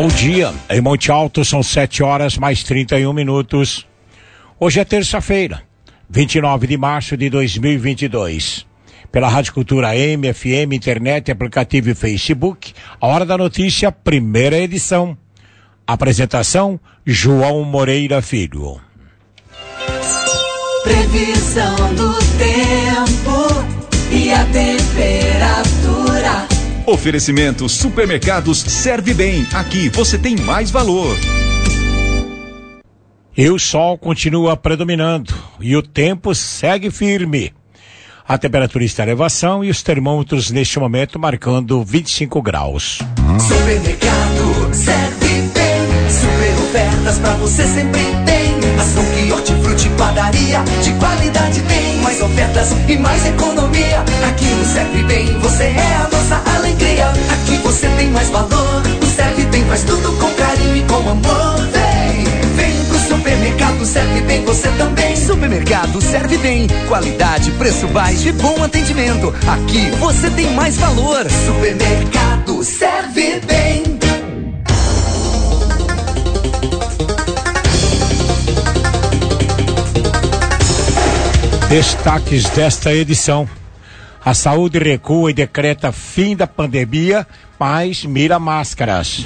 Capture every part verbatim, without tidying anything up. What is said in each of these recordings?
Bom dia, em Monte Alto são sete horas mais trinta e um minutos. Hoje é terça-feira, vinte e nove de março de dois mil e vinte e dois. Pela Rádio Cultura M, F M, internet, aplicativo e Facebook, a Hora da Notícia, primeira edição. Apresentação, João Moreira Filho. Previsão do tempo e a temperatura. Oferecimento Supermercados Serve Bem. Aqui você tem mais valor. E o sol continua predominando e o tempo segue firme. A temperatura está em elevação e os termômetros neste momento marcando vinte e cinco graus. Supermercado Serve Bem. Super ofertas pra você sempre tem. Ação que hortifruti padaria de qualidade tem. Mais ofertas e mais economia. Aqui no Serve Bem você é a nossa alegria. Aqui você tem mais valor. O Serve Bem faz tudo com carinho e com amor. Vem, vem pro supermercado Serve Bem você também. Supermercado Serve Bem. Qualidade, preço baixo e bom atendimento. Aqui você tem mais valor. Supermercado Serve Bem. Destaques desta edição. A saúde recua e decreta fim da pandemia, mas mira máscaras.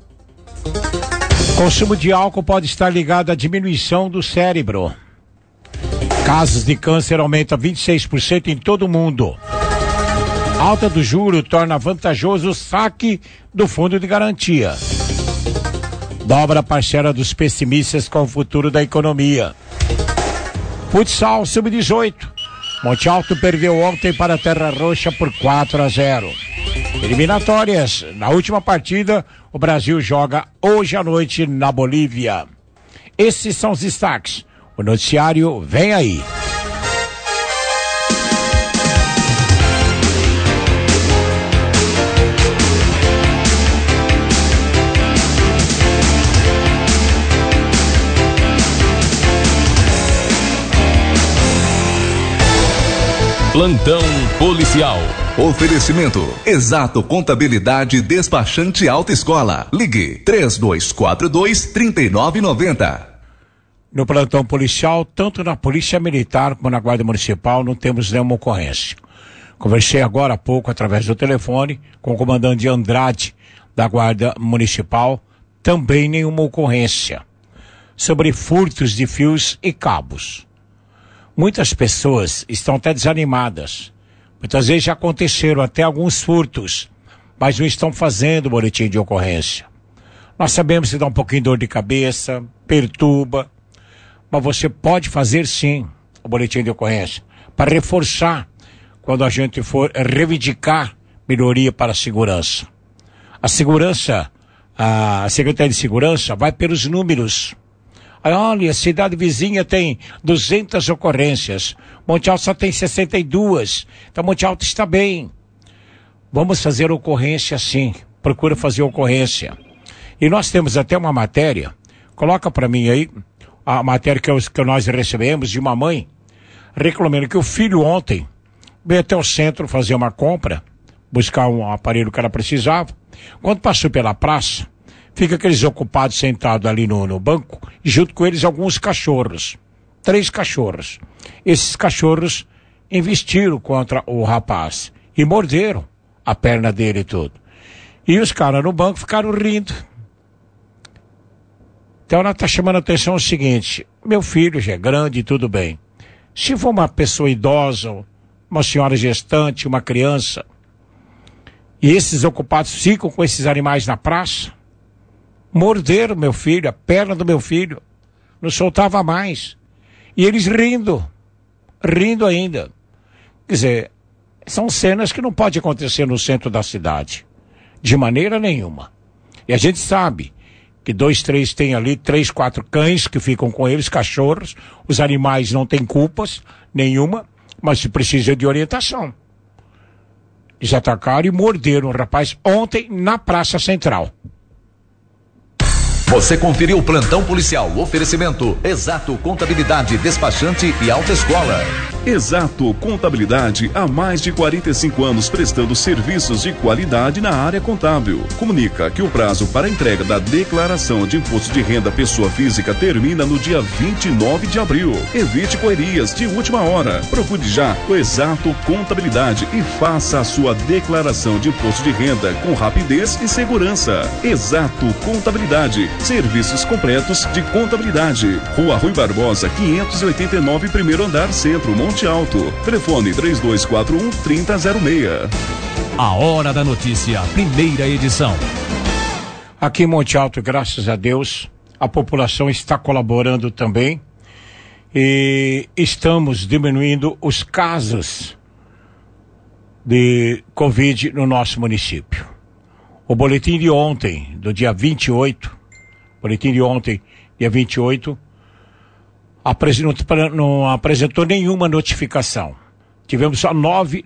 Consumo de álcool pode estar ligado à diminuição do cérebro. Casos de câncer aumentam vinte e seis por cento em todo o mundo. Alta do juro torna vantajoso o saque do fundo de garantia. Dobra a parcela dos pessimistas com o futuro da economia. Futsal sub dezoito. Monte Alto perdeu ontem para a Terra Roxa por quatro a zero. Eliminatórias. Na última partida, o Brasil joga hoje à noite na Bolívia. Esses são os destaques. O noticiário vem aí. Plantão policial. Oferecimento Exato Contabilidade Despachante Alta Escola. Ligue três dois quatro dois, três nove nove zero. No plantão policial, tanto na Polícia Militar como na Guarda Municipal, não temos nenhuma ocorrência. Conversei agora há pouco, através do telefone, com o comandante Andrade, da Guarda Municipal, também nenhuma ocorrência. Sobre furtos de fios e cabos. Muitas pessoas estão até desanimadas. Muitas vezes já aconteceram até alguns furtos, mas não estão fazendo boletim de ocorrência. Nós sabemos que dá um pouquinho de dor de cabeça, perturba, mas você pode fazer sim o boletim de ocorrência, para reforçar quando a gente for reivindicar melhoria para a segurança. A segurança, a Secretaria de Segurança vai pelos números. Aí, olha, a cidade vizinha tem duzentas ocorrências, Monte Alto só tem sessenta e duas, então Monte Alto está bem. Vamos fazer ocorrência sim, procura fazer ocorrência. E nós temos até uma matéria, coloca para mim aí, a matéria que, eu, que nós recebemos de uma mãe, reclamando que o filho ontem veio até o centro fazer uma compra, buscar um aparelho que ela precisava, quando passou pela praça, fica aqueles ocupados sentados ali no, no banco, e junto com eles alguns cachorros. Três cachorros. Esses cachorros investiram contra o rapaz e morderam a perna dele e tudo. E os caras no banco ficaram rindo. Então ela está chamando a atenção o seguinte, meu filho já é grande e tudo bem. Se for uma pessoa idosa, uma senhora gestante, uma criança, e esses ocupados ficam com esses animais na praça, morderam meu filho, a perna do meu filho, não soltava mais. E eles rindo, rindo ainda. Quer dizer, são cenas que não pode acontecer no centro da cidade, de maneira nenhuma. E a gente sabe que dois, três tem ali, três, quatro cães que ficam com eles, cachorros, os animais não têm culpas nenhuma, mas precisa de orientação. Eles atacaram e morderam um rapaz ontem na Praça Central. Você conferiu o Plantão Policial. Oferecimento Exato Contabilidade Despachante e Alta Escola. Exato Contabilidade, há mais de quarenta e cinco anos prestando serviços de qualidade na área contábil. Comunica que o prazo para entrega da declaração de imposto de renda pessoa física termina no dia vinte e nove de abril. Evite correrias de última hora. Procure já o Exato Contabilidade e faça a sua declaração de imposto de renda com rapidez e segurança. Exato Contabilidade, serviços completos de contabilidade. Rua Rui Barbosa, quinhentos e oitenta e nove, primeiro andar, Centro, Monte Alto. Telefone três dois quatro um, três zero zero seis. A Hora da Notícia, primeira edição. Aqui em Monte Alto, graças a Deus, a população está colaborando também e estamos diminuindo os casos de Covid no nosso município. O boletim de ontem, do dia vinte e oito, boletim de ontem, dia vinte e oito, apresentou, não apresentou nenhuma notificação. Tivemos só nove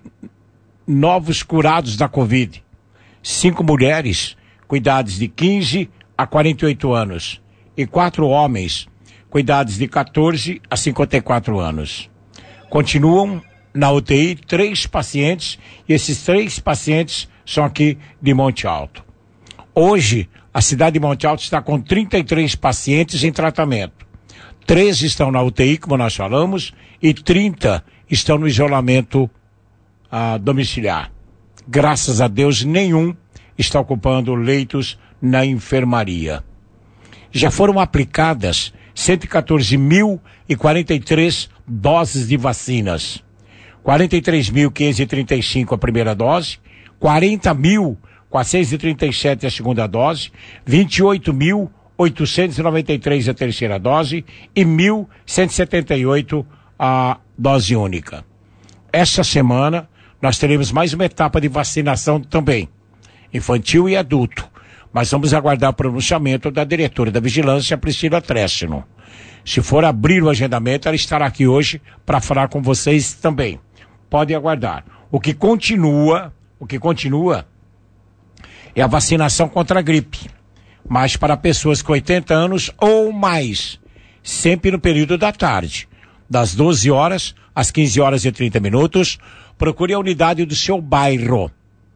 novos curados da Covid. Cinco mulheres com idades de quinze a quarenta e oito anos e quatro homens com idades de quatorze a cinquenta e quatro anos. Continuam na U T I três pacientes e esses três pacientes são aqui de Monte Alto. Hoje, a cidade de Monte Alto está com trinta e três pacientes em tratamento. treze estão na U T I, como nós falamos, e trinta estão no isolamento ah, domiciliar. Graças a Deus, nenhum está ocupando leitos na enfermaria. Já foram aplicadas cento e quatorze mil e quarenta e três doses de vacinas. quarenta e três mil quinhentos e trinta e cinco a primeira dose, quarenta mil quatrocentos e trinta e sete a segunda dose, vinte e oito mil oitocentos e noventa e três a terceira dose e mil cento e setenta e oito a dose única. Essa semana nós teremos mais uma etapa de vacinação também, infantil e adulto, mas vamos aguardar o pronunciamento da diretora da Vigilância, Priscila Tressino. Se for abrir o agendamento, ela estará aqui hoje para falar com vocês também. Pode aguardar. O que continua, o que continua é a vacinação contra a gripe, mas para pessoas com oitenta anos ou mais, sempre no período da tarde, das doze horas às quinze horas e trinta minutos, procure a unidade do seu bairro.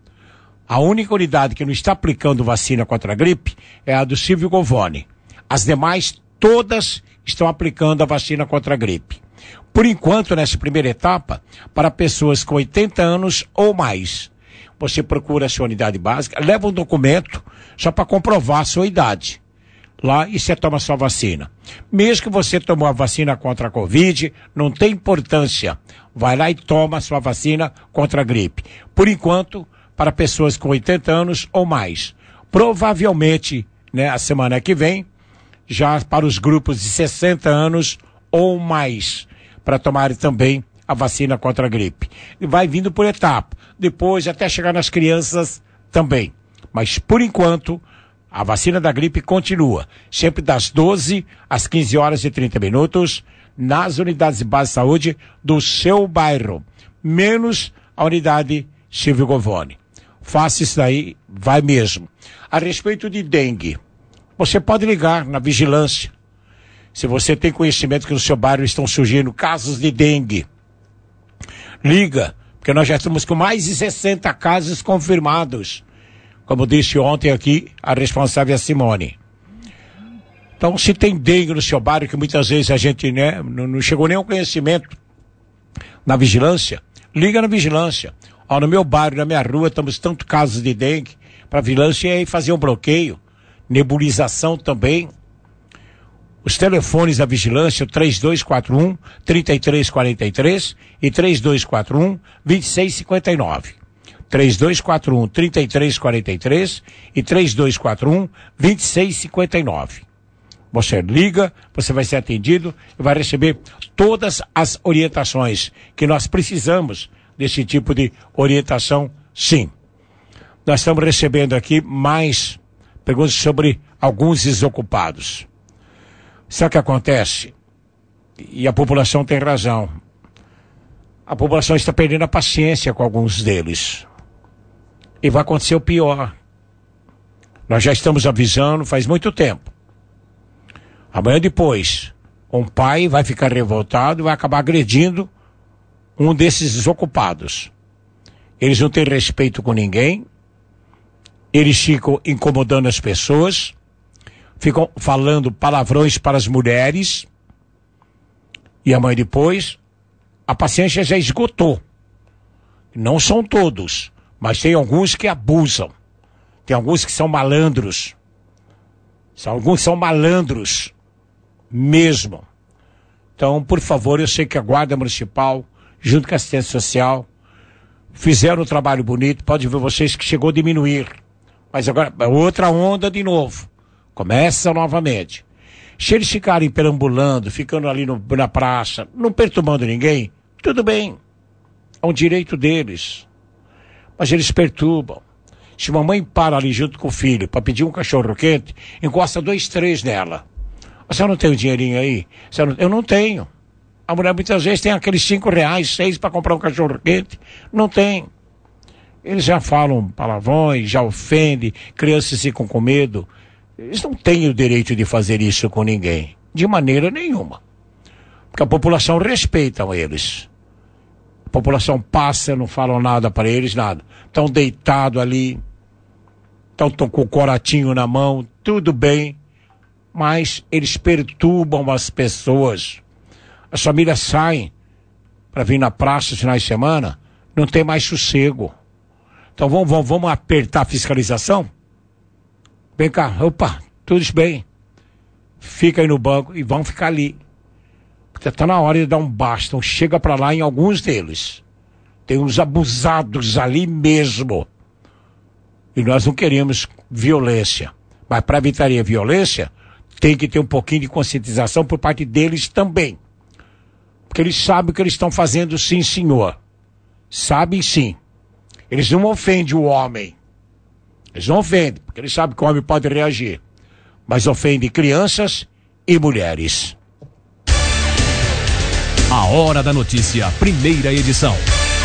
A única unidade que não está aplicando vacina contra a gripe é a do Silvio Govoni. As demais, todas estão aplicando a vacina contra a gripe. Por enquanto, nessa primeira etapa, para pessoas com oitenta anos ou mais, você procura a sua unidade básica, leva um documento só para comprovar a sua idade. Lá e você toma a sua vacina. Mesmo que você tomou a vacina contra a Covid, não tem importância. Vai lá e toma a sua vacina contra a gripe. Por enquanto, para pessoas com oitenta anos ou mais. Provavelmente, né, a semana que vem, já para os grupos de sessenta anos ou mais, para tomar também a vacina contra a gripe. E vai vindo por etapa, depois até chegar nas crianças também. Mas, por enquanto, a vacina da gripe continua, sempre das doze às quinze horas e trinta minutos, nas unidades de base de saúde do seu bairro, menos a unidade Silvio Govoni. Faça isso daí, vai mesmo. A respeito de dengue, você pode ligar na vigilância. Se você tem conhecimento que no seu bairro estão surgindo casos de dengue, liga, porque nós já estamos com mais de sessenta casos confirmados. Como disse ontem aqui, a responsável é a Simone. Então, se tem dengue no seu bairro, que muitas vezes a gente, né, não, não chegou nem ao conhecimento na vigilância, liga na vigilância. Ó, no meu bairro, na minha rua, estamos tanto casos de dengue, para a vigilância e fazer um bloqueio, nebulização também. Os telefones da vigilância, três dois quatro um, três três quatro três e três dois quatro um, dois seis cinco nove. três dois quatro um, três três quatro três e três dois quatro um, dois seis cinco nove. Você liga, você vai ser atendido e vai receber todas as orientações que nós precisamos desse tipo de orientação, sim. Nós estamos recebendo aqui mais perguntas sobre alguns desocupados. Sabe o que acontece? E a população tem razão. A população está perdendo a paciência com alguns deles. E vai acontecer o pior. Nós já estamos avisando faz muito tempo. Amanhã depois, um pai vai ficar revoltado e vai acabar agredindo um desses desocupados. Eles não têm respeito com ninguém, eles ficam incomodando as pessoas, ficam falando palavrões para as mulheres, e amanhã depois, a paciência já esgotou. Não são todos, mas tem alguns que abusam, tem alguns que são malandros, são, alguns são malandros mesmo. Então, por favor, eu sei que a Guarda Municipal, junto com a assistência social, fizeram um trabalho bonito. Pode ver vocês que chegou a diminuir. Mas agora, outra onda de novo. Começa novamente. Se eles ficarem perambulando, ficando ali no, na praça, não perturbando ninguém, tudo bem. É um direito deles. Mas eles perturbam. Se uma mãe para ali junto com o filho para pedir um cachorro quente, encosta dois, três nela. Você não tem um dinheirinho aí? Você não... Eu não tenho. A mulher muitas vezes tem aqueles cinco reais, seis para comprar um cachorro quente. Não tem. Eles já falam palavrões, já ofendem, crianças ficam com medo. Eles não têm o direito de fazer isso com ninguém. De maneira nenhuma. Porque a população respeita eles. A população passa, não falam nada para eles, nada. Estão deitados ali, estão com o coratinho na mão, tudo bem. Mas eles perturbam as pessoas. As famílias saem para vir na praça nos finais de semana, não tem mais sossego. Então vamos, vamos, vamos apertar a fiscalização? Vem cá, opa, tudo bem. Fica aí no banco e vão ficar ali. Porque tá na hora de dar um basta. Então chega para lá em alguns deles. Tem uns abusados ali mesmo. E nós não queremos violência. Mas para evitar a violência, tem que ter um pouquinho de conscientização por parte deles também. Porque eles sabem o que eles estão fazendo, sim, senhor. Sabem, sim. Eles não ofendem o homem. Eles não ofendem, porque eles sabem que o homem pode reagir. Mas ofendem crianças e mulheres. A Hora da Notícia, primeira edição.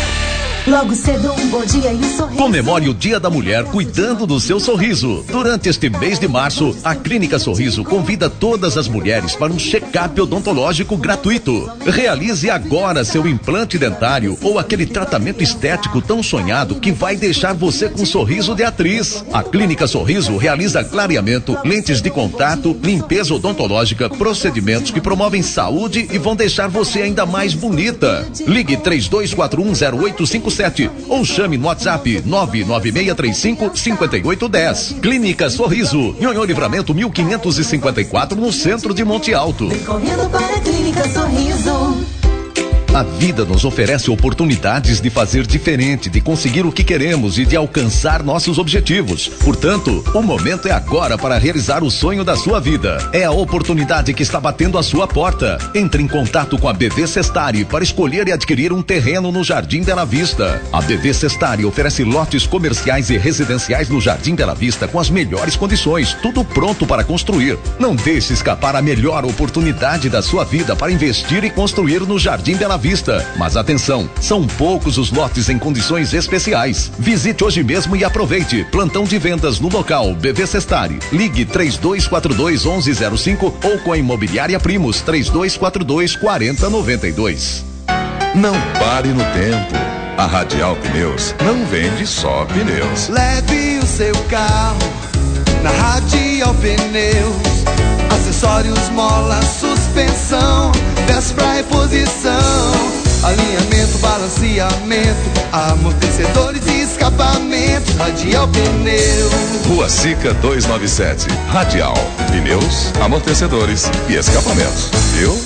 Logo cedo, um bom dia e um sorriso. Comemore o Dia da Mulher cuidando do seu sorriso. Durante este mês de março, a Clínica Sorriso convida todas as mulheres para um check-up odontológico gratuito. Realize agora seu implante dentário ou aquele tratamento estético tão sonhado que vai deixar você com um sorriso de atriz. A Clínica Sorriso realiza clareamento, lentes de contato, limpeza odontológica, procedimentos que promovem saúde e vão deixar você ainda mais bonita. Ligue três dois quatro um zero oito cinco sete ou chame no WhatsApp nove nove seis três cinco cinco oito um zero. Clínica Sorriso, Nhonhô Livramento mil quinhentos e cinquenta e quatro, no centro de Monte Alto. Vem correndo para a Clínica Sorriso. A vida nos oferece oportunidades de fazer diferente, de conseguir o que queremos e de alcançar nossos objetivos. Portanto, o momento é agora para realizar o sonho da sua vida. É a oportunidade que está batendo à sua porta. Entre em contato com a B V Sestari para escolher e adquirir um terreno no Jardim Bela Vista. A B V Sestari oferece lotes comerciais e residenciais no Jardim Bela Vista com as melhores condições, tudo pronto para construir. Não deixe escapar a melhor oportunidade da sua vida para investir e construir no Jardim Bela Vista. Mas atenção, são poucos os lotes em condições especiais. Visite hoje mesmo e aproveite. Plantão de vendas no local B V Sestari. Ligue três dois quatro dois um um zero cinco ou com a Imobiliária Primos três dois quatro dois quatro zero nove dois. Não pare no tempo. A Radial Pneus não vende só pneus. Leve o seu carro na Radial Pneus. Acessórios, mola, suspensão, peças pra reposição, alinhamento, balanceamento, amortecedores e escapamentos. Radial Pneus. Rua Sica duzentos e noventa e sete. Radial Pneus, amortecedores e escapamentos. Viu?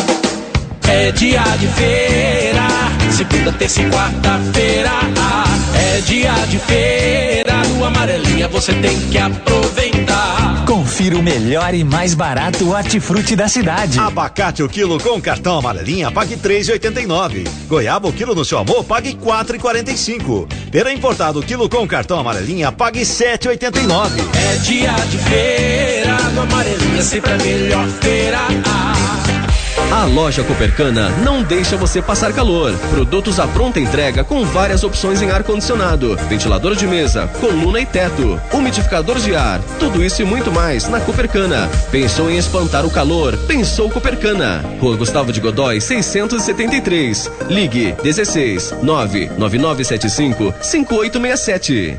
É dia de feira, segunda, terça e quarta-feira. É dia de feira, no Amarelinha você tem que aproveitar. Confira o melhor e mais barato hortifruti da cidade. Abacate o quilo com cartão Amarelinha, pague três reais e oitenta e nove. Goiaba o quilo no seu amor, pague quatro reais e quarenta e cinco. Pera importado o quilo com cartão Amarelinha, pague sete reais e oitenta e nove. É dia de feira, no Amarelinha sempre a melhor feira. A loja Copercana não deixa você passar calor. Produtos à pronta entrega com várias opções em ar-condicionado, ventilador de mesa, coluna e teto, umidificador de ar, tudo isso e muito mais na Copercana. Pensou em espantar o calor? Pensou Copercana. Rua Gustavo de Godói, seiscentos e setenta e três. Ligue dezesseis nove nove nove sete cinco cinco oito seis sete.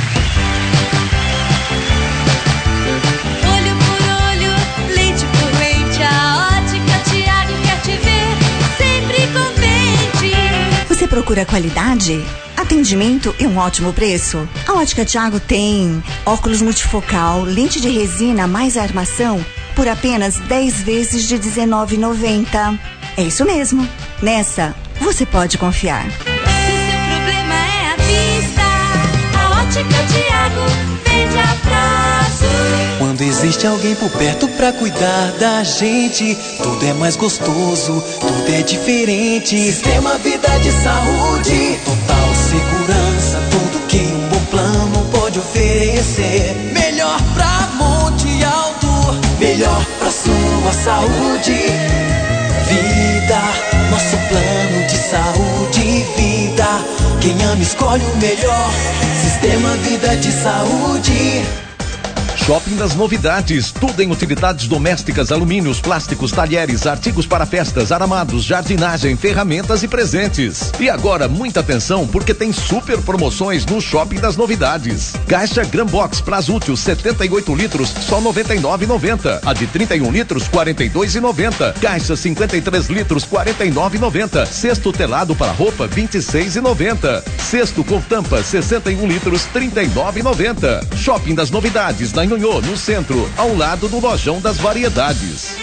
Você procura qualidade, atendimento e um ótimo preço? A Ótica Thiago tem óculos multifocal, lente de resina mais armação por apenas dez vezes de dezenove reais e noventa centavos. É isso mesmo. Nessa, você pode confiar. Se seu problema é a vista, a Ótica Thiago vende a prazo. Quando existe alguém por perto pra cuidar da gente, tudo é mais gostoso, tudo é diferente. Sistema Vida de Saúde, total segurança, tudo que um bom plano pode oferecer. Melhor pra Monte Alto, melhor pra sua saúde. Vida, nosso plano de saúde e vida. Quem ama escolhe o melhor. Sistema Vida de Saúde. Shopping das Novidades, tudo em utilidades domésticas, alumínios, plásticos, talheres, artigos para festas, aramados, jardinagem, ferramentas e presentes. E agora, muita atenção, porque tem super promoções no Shopping das Novidades. Caixa Grambox prazo útil setenta e oito litros, só noventa e nove reais e noventa centavos. A de trinta e um litros, quarenta e dois reais e noventa centavos. Caixa cinquenta e três litros, quarenta e nove reais e noventa centavos. Cesto telado para roupa, vinte e seis reais e noventa centavos. Cesto com tampa, sessenta e um litros, trinta e nove reais e noventa centavos. Shopping das Novidades, na Nhonhô, no centro, ao lado do Lojão das Variedades.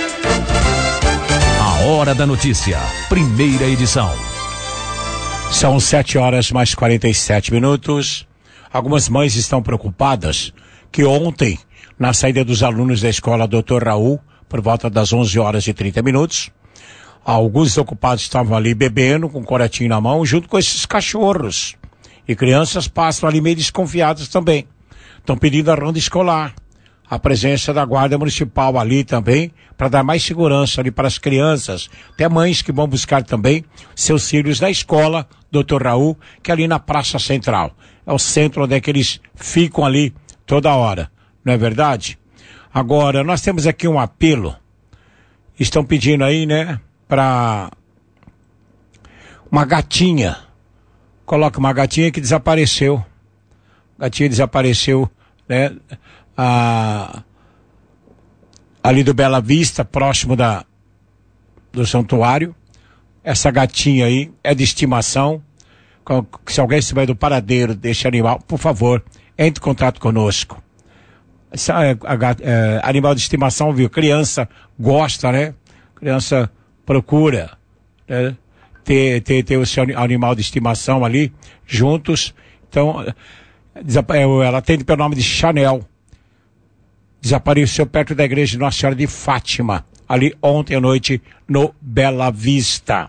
A Hora da Notícia, primeira edição. São sete horas mais quarenta e sete minutos. Algumas mães estão preocupadas que ontem, na saída dos alunos da escola doutor Raul, por volta das onze horas e trinta minutos, alguns ocupados estavam ali bebendo, com um coretinho na mão, junto com esses cachorros. E crianças passam ali meio desconfiadas também. Estão pedindo a ronda escolar, a presença da Guarda Municipal ali também, para dar mais segurança ali para as crianças, até mães que vão buscar também seus filhos na escola doutor Raul, que é ali na Praça Central. É o centro onde é que eles ficam ali toda hora, não é verdade? Agora, nós temos aqui um apelo, estão pedindo aí, né, para uma gatinha, coloca uma gatinha que desapareceu. Gatinha desapareceu, né, a, ali do Bela Vista, próximo da, do santuário. Essa gatinha aí é de estimação. Se alguém estiver do paradeiro desse animal, por favor, entre em contato conosco. Essa é, a, é, animal de estimação, viu? Criança gosta, né? Criança procura, né? ter, ter, ter o seu animal de estimação ali, juntos. Então, ela atende pelo nome de Chanel. Desapareceu perto da igreja de Nossa Senhora de Fátima, ali ontem à noite no Bela Vista.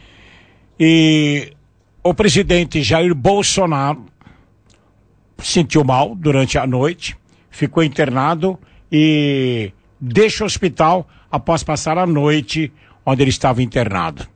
E o presidente Jair Bolsonaro sentiu mal durante a noite, ficou internado e deixa o hospital após passar a noite onde ele estava internado.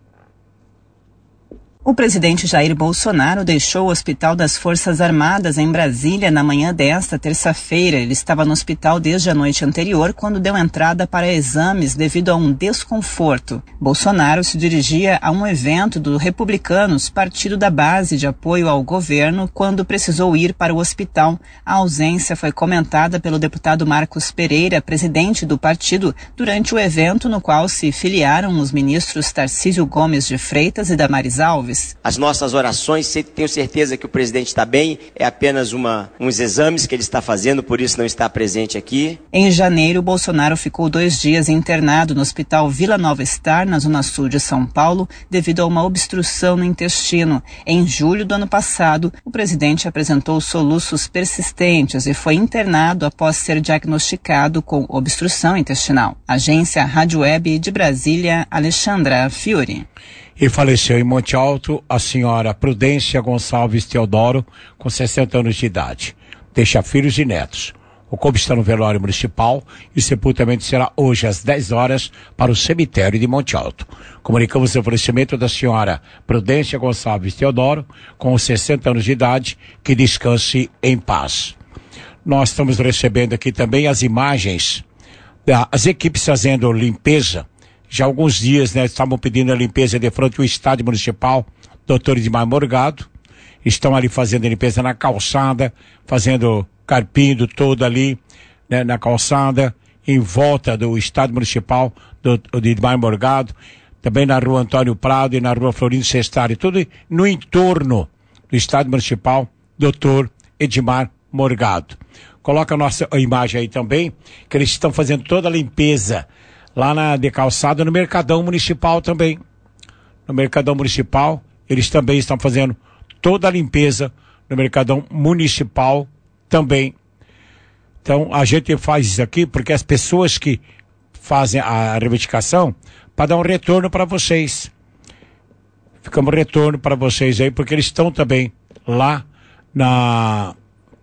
O presidente Jair Bolsonaro deixou o Hospital das Forças Armadas em Brasília na manhã desta terça-feira. Ele estava no hospital desde a noite anterior, quando deu entrada para exames devido a um desconforto. Bolsonaro se dirigia a um evento do Republicanos, partido da base de apoio ao governo, quando precisou ir para o hospital. A ausência foi comentada pelo deputado Marcos Pereira, presidente do partido, durante o evento no qual se filiaram os ministros Tarcísio Gomes de Freitas e Damares Alves. As nossas orações, tenho certeza que o presidente está bem, é apenas uma, uns exames que ele está fazendo, por isso não está presente aqui. Em janeiro, Bolsonaro ficou dois dias internado no Hospital Vila Nova Star, na zona sul de São Paulo, devido a uma obstrução no intestino. Em julho do ano passado, o presidente apresentou soluços persistentes e foi internado após ser diagnosticado com obstrução intestinal. Agência Rádio Web de Brasília, Alexandra Fiore. E faleceu em Monte Alto a senhora Prudência Gonçalves Teodoro, com sessenta anos de idade. Deixa filhos e netos. O corpo está no velório municipal e o sepultamento será hoje às dez horas para o cemitério de Monte Alto. Comunicamos o oferecimento da senhora Prudência Gonçalves Teodoro, com sessenta anos de idade, que descanse em paz. Nós estamos recebendo aqui também as imagens das equipes fazendo limpeza. Já há alguns dias, né, estavam pedindo a limpeza de frente ao estádio municipal, doutor Edmar Morgado. Estão ali fazendo a limpeza na calçada, fazendo carpindo todo ali, né, na calçada, em volta do estádio municipal do, do Edmar Morgado, também na rua Antônio Prado e na rua Florindo Sestari, tudo no entorno do estádio municipal, doutor Edmar Morgado. Coloca a nossa a imagem aí também, que eles estão fazendo toda a limpeza lá na de calçada, no Mercadão Municipal também. No Mercadão Municipal, eles também estão fazendo toda a limpeza no Mercadão Municipal também. Então, a gente faz isso aqui porque as pessoas que fazem a reivindicação, para dar um retorno para vocês. Ficamos um retorno para vocês aí, porque eles estão também lá na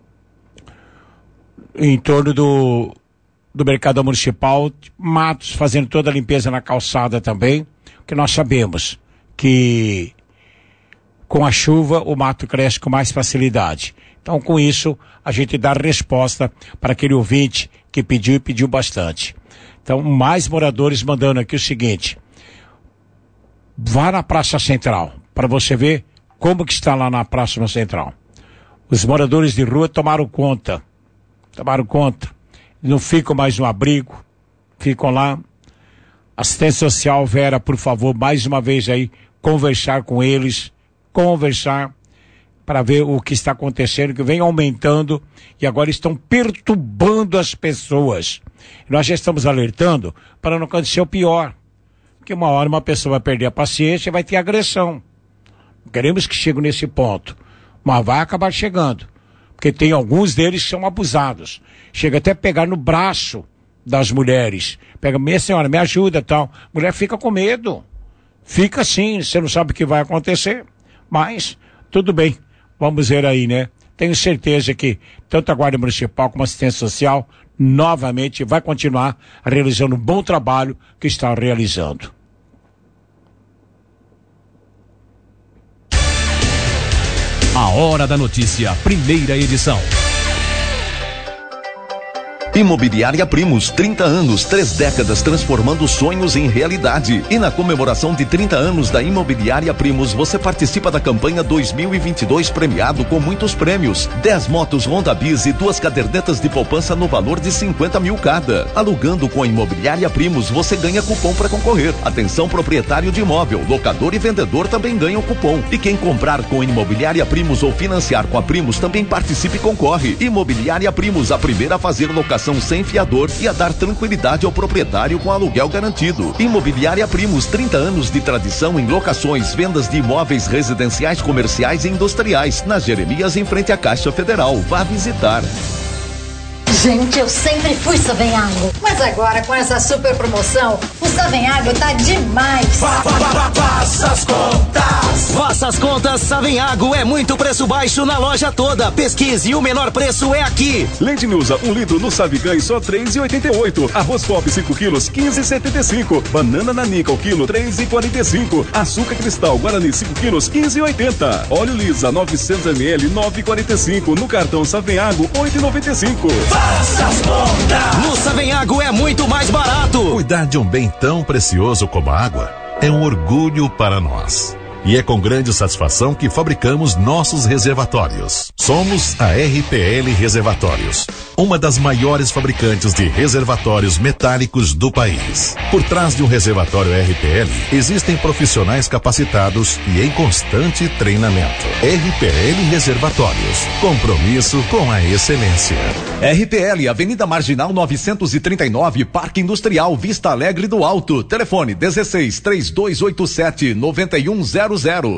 em torno do do Mercadão Municipal, Matos, fazendo toda a limpeza na calçada também, que nós sabemos que com a chuva o mato cresce com mais facilidade. Então, com isso, a gente dá resposta para aquele ouvinte que pediu e pediu bastante. Então, mais moradores mandando aqui o seguinte: vá na Praça Central, para você ver como que está lá na Praça Central. Os moradores de rua tomaram conta, tomaram conta, não ficam mais no abrigo, ficam lá. Assistência Social, Vera, por favor, mais uma vez aí, conversar com eles, conversar, para ver o que está acontecendo, que vem aumentando e agora estão perturbando as pessoas. Nós já estamos alertando para não acontecer o pior, que uma hora uma pessoa vai perder a paciência e vai ter agressão. Queremos que chegue nesse ponto, mas vai acabar chegando, porque tem alguns deles que são abusados. Chega até a pegar no braço das mulheres. Pega, minha senhora, me ajuda, tal. Mulher fica com medo. Fica assim, você não sabe o que vai acontecer. Mas, tudo bem. Vamos ver aí, né? Tenho certeza que tanto a Guarda Municipal como a Assistência Social novamente vai continuar realizando um bom trabalho que está realizando. A Hora da Notícia, primeira edição. Imobiliária Primos, trinta anos, três décadas transformando sonhos em realidade. E na comemoração de trinta anos da Imobiliária Primos, você participa da campanha dois mil e vinte e dois premiado com muitos prêmios. dez motos Honda Bis e duas cadernetas de poupança no valor de cinquenta mil cada. Alugando com a Imobiliária Primos, você ganha cupom para concorrer. Atenção, proprietário de imóvel, locador e vendedor também ganham cupom. E quem comprar com a Imobiliária Primos ou financiar com a Primos também participe e concorre. Imobiliária Primos, a primeira a fazer locação sem fiador e a dar tranquilidade ao proprietário com aluguel garantido. Imobiliária Primos, trinta anos de tradição em locações, vendas de imóveis residenciais, comerciais e industriais. Na Jeremias, em frente à Caixa Federal. Vá visitar. Gente, eu sempre fui Savenhago, mas agora com essa super promoção, o Savenhago tá demais. Faça as contas. Faça as contas, Savenhago é muito preço baixo na loja toda. Pesquise, o menor preço é aqui. Leite Nilza, um litro no Savigães só três reais e oitenta e oito centavos. Arroz Pop cinco quilos, quinze reais e setenta e cinco centavos. Banana Nanica, o quilo, três reais e quarenta e cinco centavos. Açúcar Cristal, Guarani cinco quilos, quinze reais e oitenta centavos. Óleo Lisa, novecentos mililitros, nove reais e quarenta e cinco centavos. No cartão Savenhago, oito reais e noventa e cinco centavos. Faça as contas. No Savenhago é muito mais barato. Cuidar de um bem tão precioso como a água é um orgulho para nós. E é com grande satisfação que fabricamos nossos reservatórios. Somos a R P L Reservatórios, uma das maiores fabricantes de reservatórios metálicos do país. Por trás de um reservatório R P L, existem profissionais capacitados e em constante treinamento. R P L Reservatórios, compromisso com a excelência. R P L, Avenida Marginal novecentos e trinta e nove, Parque Industrial, Vista Alegre do Alto. Telefone dezesseis, três dois oito sete, nove um zero zero.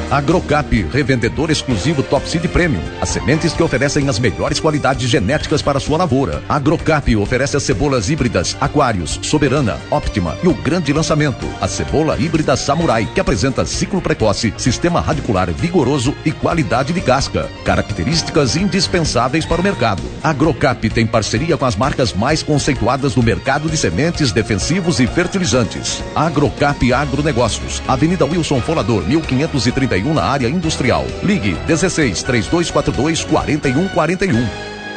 Agrocap, revendedor exclusivo Top Seed Premium. As sementes que oferecem as melhores qualidades genéticas para sua lavoura. Agrocap oferece as cebolas híbridas Aquários, Soberana, Optima e o grande lançamento, a cebola híbrida Samurai, que apresenta ciclo precoce, sistema radicular vigoroso e qualidade de casca. Características indispensáveis para o mercado. Agrocap tem parceria com as marcas mais conceituadas do mercado de sementes, defensivos e fertilizantes. Agrocap Agronegócios, Avenida Wilson Folador, mil quinhentos e trinta e um, na área industrial. Ligue dezesseis, trinta e dois quarenta e dois, quarenta e um quarenta e um.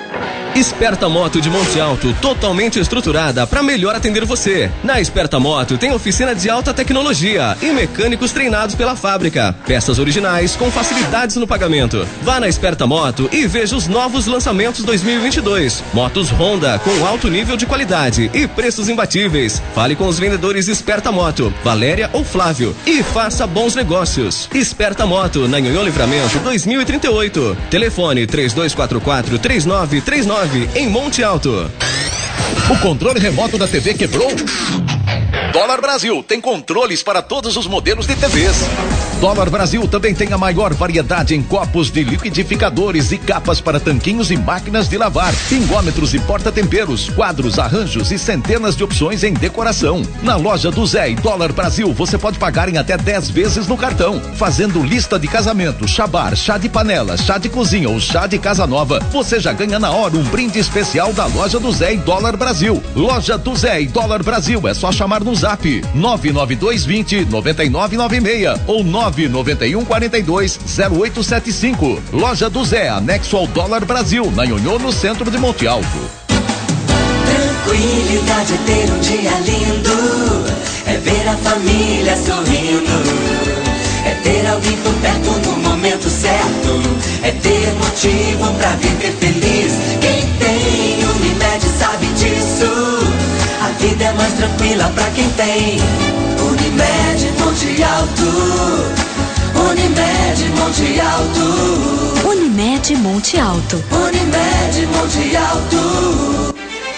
Esperta Moto de Monte Alto, totalmente estruturada para melhor atender você. Na Esperta Moto tem oficina de alta tecnologia e mecânicos treinados pela fábrica. Peças originais com facilidades no pagamento. Vá na Esperta Moto e veja os novos lançamentos dois mil e vinte e dois. Motos Honda com alto nível de qualidade e preços imbatíveis. Fale com os vendedores Esperta Moto, Valéria ou Flávio, e faça bons negócios. Esperta Moto, na Nhonhô Livramento dois mil e trinta e oito. Telefone três dois quatro quatro, três nove três nove, em Monte Alto. O controle remoto da T V quebrou? Dólar Brasil tem controles para todos os modelos de T Vs. Dólar Brasil também tem a maior variedade em copos de liquidificadores e capas para tanquinhos e máquinas de lavar, pingômetros e porta-temperos, quadros, arranjos e centenas de opções em decoração. Na loja do Zé e Dólar Brasil você pode pagar em até dez vezes no cartão. Fazendo lista de casamento, chabar, chá de panela, chá de cozinha ou chá de casa nova, você já ganha na hora um brinde especial da loja do Zé e Dólar Brasil. Loja do Zé e Dólar Brasil, é só chamar no zap nove nove dois vinte, nove nove nove seis ou nove nove um quatro dois, zero oito sete cinco. Loja do Zé, anexo ao Dólar Brasil, na Nhonhô, no centro de Monte Alto. Tranquilidade é ter um dia lindo, é ver a família sorrindo, é ter alguém por perto no momento certo, é ter motivo pra viver feliz. Quem tem Unimed sabe disso, a vida é mais tranquila pra quem tem Unimed Monte Alto. Unimed Monte Alto. Unimed Monte Alto. Unimed Monte Alto.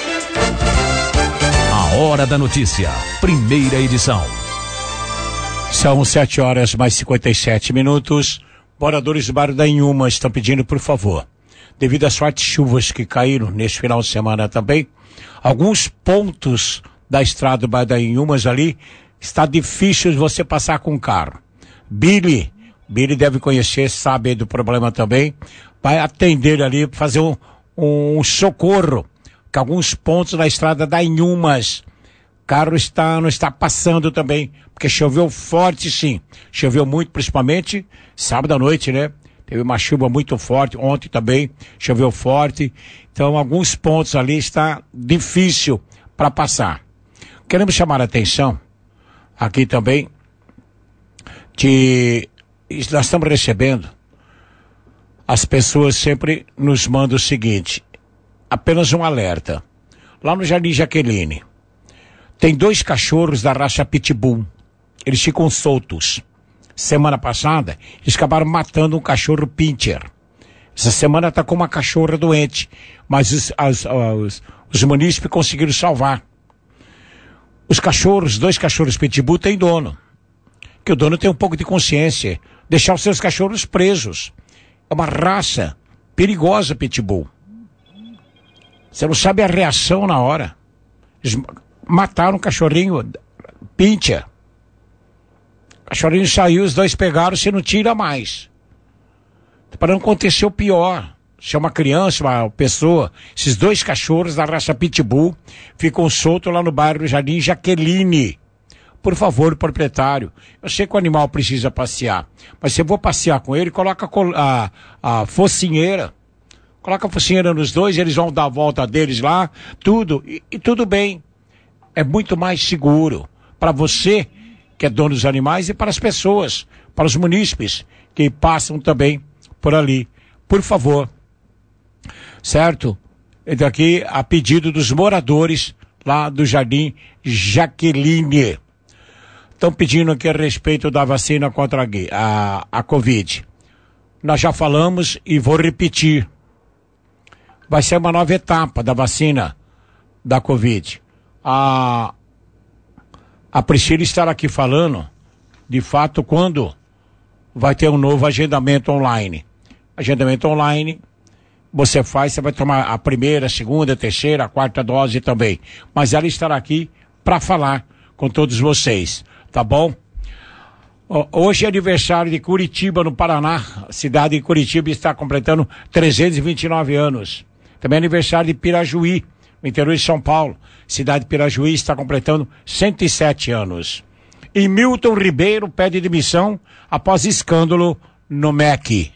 A Hora da Notícia, primeira edição. São sete horas mais cinquenta e sete minutos. Moradores do bairro da Inhuma estão pedindo, por favor, devido às fortes chuvas que caíram neste final de semana também, alguns pontos da estrada do bairro da Inhumas ali, está difícil de você passar com o carro. Billy, Billy deve conhecer, sabe do problema também, vai atender ali, fazer um, um socorro, que alguns pontos da estrada da Inhumas, o carro está, não está passando também, porque choveu forte sim, choveu muito, principalmente sábado à noite, né? Teve uma chuva muito forte, ontem também choveu forte, então alguns pontos ali está difícil para passar. Queremos chamar a atenção, aqui também, que nós estamos recebendo, as pessoas sempre nos mandam o seguinte, apenas um alerta. Lá no Jardim Jaqueline, tem dois cachorros da raça Pitbull, eles ficam soltos. Semana passada, eles acabaram matando um cachorro pincher. Essa semana está com uma cachorra doente, mas os, as, os, os munícipes conseguiram salvar. Os cachorros, dois cachorros Pitbull têm dono. Que o dono tem um pouco de consciência. Deixar os seus cachorros presos. É uma raça perigosa, Pitbull. Você não sabe a reação na hora. Eles mataram um cachorrinho pincher. O cachorrinho saiu, os dois pegaram, você não tira mais. Para não acontecer o pior. Se é uma criança, uma pessoa, esses dois cachorros da raça Pitbull ficam soltos lá no bairro Jardim Jaqueline. Por favor, proprietário, eu sei que o animal precisa passear, mas se eu vou passear com ele, coloca a, a, a focinheira, coloca a focinheira nos dois, eles vão dar a volta deles lá, tudo, e, e tudo bem. É muito mais seguro para você, que é dono dos animais, e para as pessoas, para os munícipes, que passam também por ali. Por favor. Certo? E daqui a pedido dos moradores lá do Jardim Jaqueline. Estão pedindo aqui a respeito da vacina contra a, a, a Covid. Nós já falamos e vou repetir. Vai ser uma nova etapa da vacina da Covid. A, a Priscila estará aqui falando, de fato, quando vai ter um novo agendamento online. Agendamento online, você faz, você vai tomar a primeira, a segunda, a terceira, a quarta dose também. Mas ela estará aqui para falar com todos vocês, tá bom? Hoje é aniversário de Curitiba, no Paraná. A cidade de Curitiba está completando trezentos e vinte e nove anos. Também é aniversário de Pirajuí, no interior de São Paulo. A cidade de Pirajuí está completando cento e sete anos. E Milton Ribeiro pede demissão após escândalo no M E C.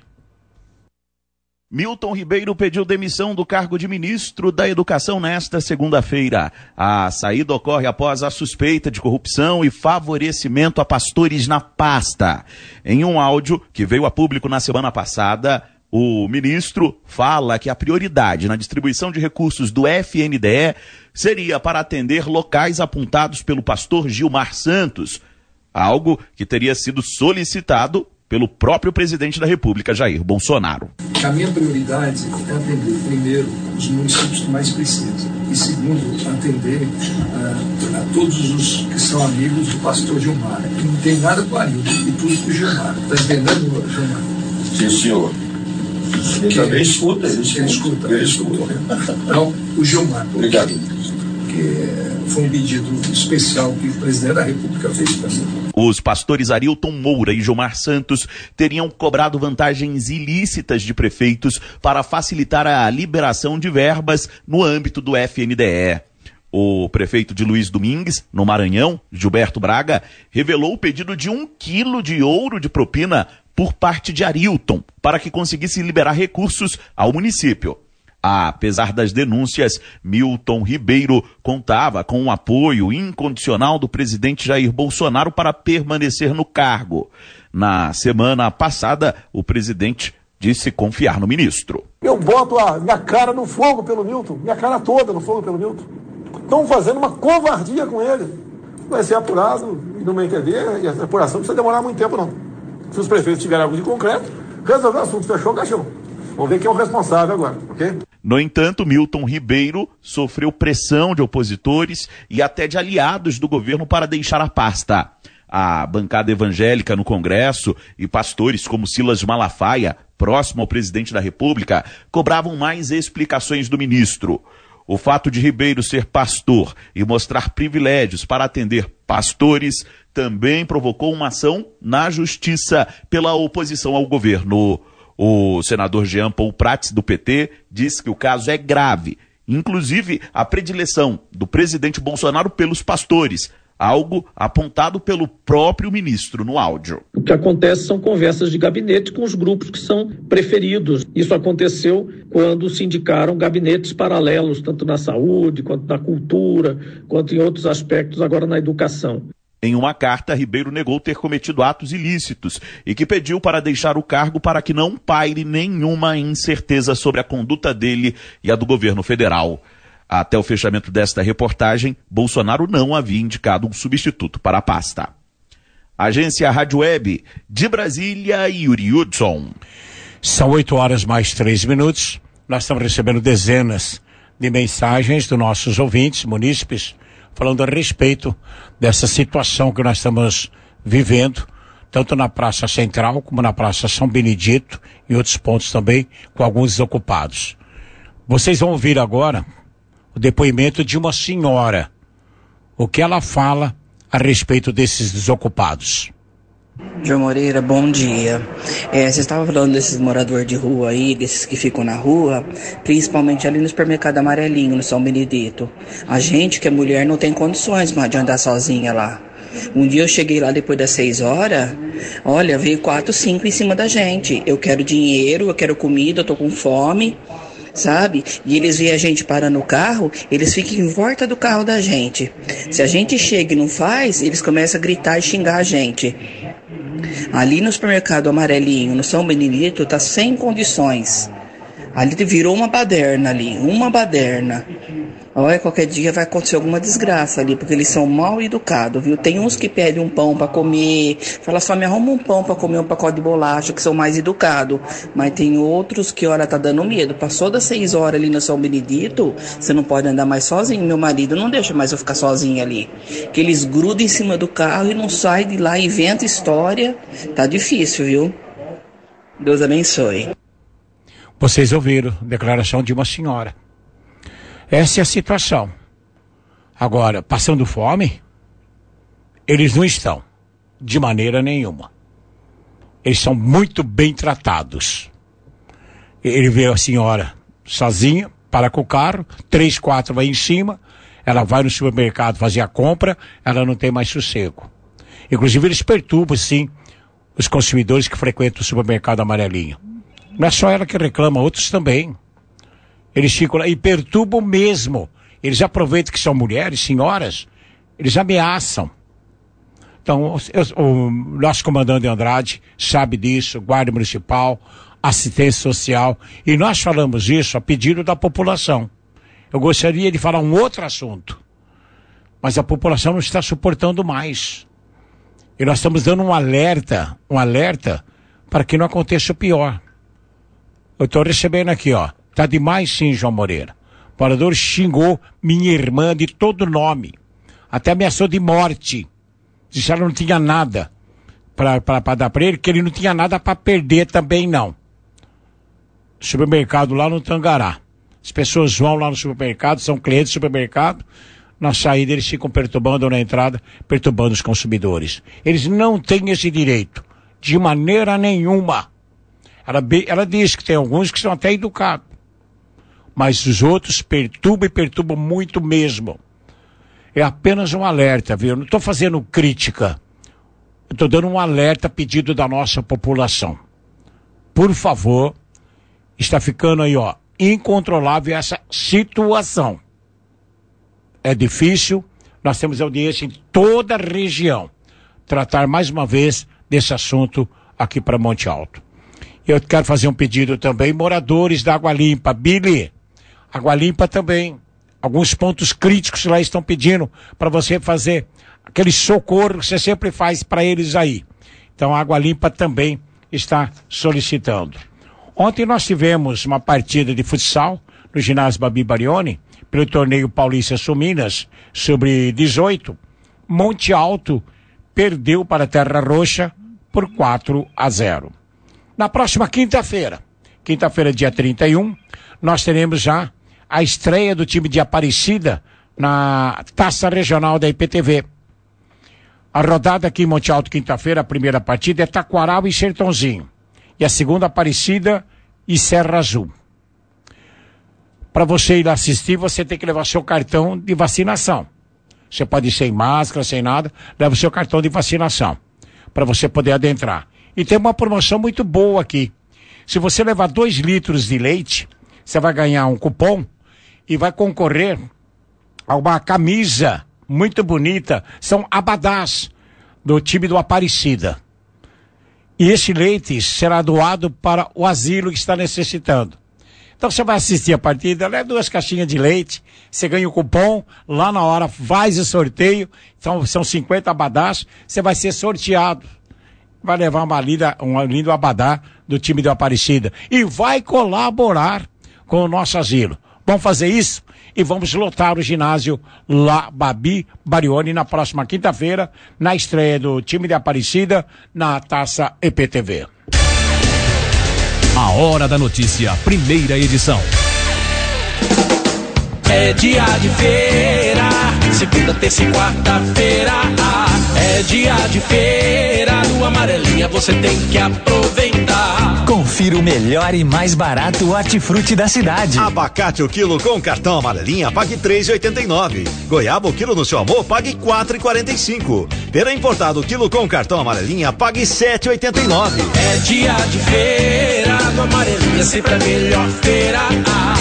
Milton Ribeiro pediu demissão do cargo de ministro da Educação nesta segunda-feira. A saída ocorre após a suspeita de corrupção e favorecimento a pastores na pasta. Em um áudio que veio a público na semana passada, o ministro fala que a prioridade na distribuição de recursos do F N D E seria para atender locais apontados pelo pastor Gilmar Santos, algo que teria sido solicitado pelo próprio presidente da República, Jair Bolsonaro. A minha prioridade é atender, primeiro, os municípios que mais precisam. E segundo, atender uh, a todos os que são amigos do pastor Gilmar. Que não tem nada com o Arilton e tudo com o Gilmar. Está entendendo, Gilmar? Sim, senhor. Ele que também escuta, ele escuta. Ele escuta. Ele escuta. Então, o Gilmar. Obrigado. Que foi um pedido especial que o presidente da República fez para mim. Os pastores Arilton Moura e Gilmar Santos teriam cobrado vantagens ilícitas de prefeitos para facilitar a liberação de verbas no âmbito do F N D E. O prefeito de Luiz Domingues, no Maranhão, Gilberto Braga, revelou o pedido de um quilo de ouro de propina por parte de Arilton para que conseguisse liberar recursos ao município. Apesar das denúncias, Milton Ribeiro contava com o apoio incondicional do presidente Jair Bolsonaro para permanecer no cargo. Na semana passada, o presidente disse confiar no ministro. Eu boto a minha cara no fogo pelo Milton, minha cara toda no fogo pelo Milton. Estão fazendo uma covardia com ele. Vai ser apurado, e no meu entender, e a apuração não precisa demorar muito tempo não. Se os prefeitos tiverem algo de concreto, resolver o assunto, fechou o caixão. Vamos ver quem é o responsável agora, ok? No entanto, Milton Ribeiro sofreu pressão de opositores e até de aliados do governo para deixar a pasta. A bancada evangélica no Congresso e pastores como Silas Malafaia, próximo ao presidente da República, cobravam mais explicações do ministro. O fato de Ribeiro ser pastor e mostrar privilégios para atender pastores também provocou uma ação na justiça pela oposição ao governo. O senador Jean Paul Prats, do P T, disse que o caso é grave, inclusive a predileção do presidente Bolsonaro pelos pastores, algo apontado pelo próprio ministro no áudio. O que acontece são conversas de gabinete com os grupos que são preferidos. Isso aconteceu quando se indicaram gabinetes paralelos, tanto na saúde, quanto na cultura, quanto em outros aspectos, agora na educação. Em uma carta, Ribeiro negou ter cometido atos ilícitos e que pediu para deixar o cargo para que não paire nenhuma incerteza sobre a conduta dele e a do governo federal. Até o fechamento desta reportagem, Bolsonaro não havia indicado um substituto para a pasta. Agência Rádio Web de Brasília, Yuri Hudson. São oito horas mais três minutos. Nós estamos recebendo dezenas de mensagens dos nossos ouvintes, munícipes, falando a respeito dessa situação que nós estamos vivendo, tanto na Praça Central como na Praça São Benedito e outros pontos também, com alguns desocupados. Vocês vão ouvir agora o depoimento de uma senhora, o que ela fala a respeito desses desocupados. João Moreira, bom dia. É, você estava falando desses moradores de rua aí, desses que ficam na rua, principalmente ali no supermercado Amarelinho, no São Benedito. A gente que é mulher não tem condições de andar sozinha lá. Um dia eu cheguei lá depois das seis horas, olha, veio quatro, cinco em cima da gente. Eu quero dinheiro, eu quero comida, eu tô com fome, sabe? E eles veem a gente parando o carro, eles ficam em volta do carro da gente. Se a gente chega e não faz, eles começam a gritar e xingar a gente. Ali no supermercado Amarelinho, no São Benedito, tá sem condições. Ali virou uma baderna ali, uma baderna. Olha, qualquer dia vai acontecer alguma desgraça ali, porque eles são mal educados, viu? Tem uns que pedem um pão pra comer, fala só, me arruma um pão pra comer um pacote de bolacha, que são mais educados. Mas tem outros que, olha, tá dando medo. Passou das seis horas ali no São Benedito, você não pode andar mais sozinho. Meu marido não deixa mais eu ficar sozinha ali. Que eles grudam em cima do carro e não saem de lá, inventa história. Tá difícil, viu? Deus abençoe. Vocês ouviram a declaração de uma senhora. Essa é a situação. Agora, passando fome, eles não estão, de maneira nenhuma. Eles são muito bem tratados. Ele vê a senhora sozinha, para com o carro, três, quatro vai em cima, ela vai no supermercado fazer a compra, ela não tem mais sossego. Inclusive, eles perturbam, sim, os consumidores que frequentam o supermercado amarelinho. Não é só ela que reclama, outros também. Eles ficam lá e perturbam mesmo. Eles aproveitam que são mulheres, senhoras, eles ameaçam. Então, eu, o nosso comandante Andrade sabe disso, Guarda Municipal, assistência social, e nós falamos isso a pedido da população. Eu gostaria de falar um outro assunto, mas a população não está suportando mais. E nós estamos dando um alerta, um alerta para que não aconteça o pior. Eu estou recebendo aqui, ó. Tá demais sim, João Moreira. O morador xingou minha irmã de todo nome. Até ameaçou de morte. Disse que ela não tinha nada para dar para ele, que ele não tinha nada para perder também, não. Supermercado lá no Tangará. As pessoas vão lá no supermercado, são clientes do supermercado. Na saída eles ficam perturbando, ou na entrada, perturbando os consumidores. Eles não têm esse direito. De maneira nenhuma. Ela, ela diz que tem alguns que são até educados. Mas os outros perturbam e perturbam muito mesmo. É apenas um alerta, viu? Eu não estou fazendo crítica. Eu estou dando um alerta a pedido da nossa população. Por favor, está ficando aí, ó, incontrolável essa situação. É difícil, nós temos audiência em toda a região. Tratar mais uma vez desse assunto aqui para Monte Alto. Eu quero fazer um pedido também, moradores da Água Limpa, Billy, Água Limpa também, alguns pontos críticos lá estão pedindo para você fazer aquele socorro que você sempre faz para eles aí. Então a Água Limpa também está solicitando. Ontem nós tivemos uma partida de futsal no ginásio Babi Barioni, pelo torneio Paulista Suminas, sobre dezoito. Monte Alto perdeu para Terra Roxa por quatro a zero. Na próxima quinta-feira, quinta-feira dia trinta e um, nós teremos já a estreia do time de Aparecida na Taça Regional da I P T V. A rodada aqui em Monte Alto, quinta-feira, a primeira partida é Taquaral e Sertãozinho. E a segunda, Aparecida e Serra Azul. Para você ir lá assistir, você tem que levar seu cartão de vacinação. Você pode ir sem máscara, sem nada, leva o seu cartão de vacinação, para você poder adentrar. E tem uma promoção muito boa aqui. Se você levar dois litros de leite, você vai ganhar um cupom e vai concorrer a uma camisa muito bonita. São abadás do time do Aparecida. E esse leite será doado para o asilo que está necessitando. Então você vai assistir a partida, leva duas caixinhas de leite, você ganha o cupom, lá na hora faz o sorteio, então são cinquenta abadás, você vai ser sorteado. Vai levar uma linda, um lindo abadá do time do Aparecida. E vai colaborar com o nosso asilo. Vamos fazer isso e vamos lotar o ginásio lá, Babi Barioni, na próxima quinta-feira, na estreia do time de Aparecida, na Taça E P T V. A Hora da Notícia, primeira edição. É dia de feira, segunda, terça e quarta-feira. É dia de feira, no Amarelinha você tem que aproveitar. Confira o melhor e mais barato hortifruti da cidade. Abacate o quilo com cartão Amarelinha, pague três reais e oitenta e nove centavos. Goiaba o quilo no seu amor, pague quatro reais e quarenta e cinco centavos. Pera importado o quilo com cartão Amarelinha, pague sete reais e oitenta e nove centavos. É dia de feira, no Amarelinha sempre a melhor feira.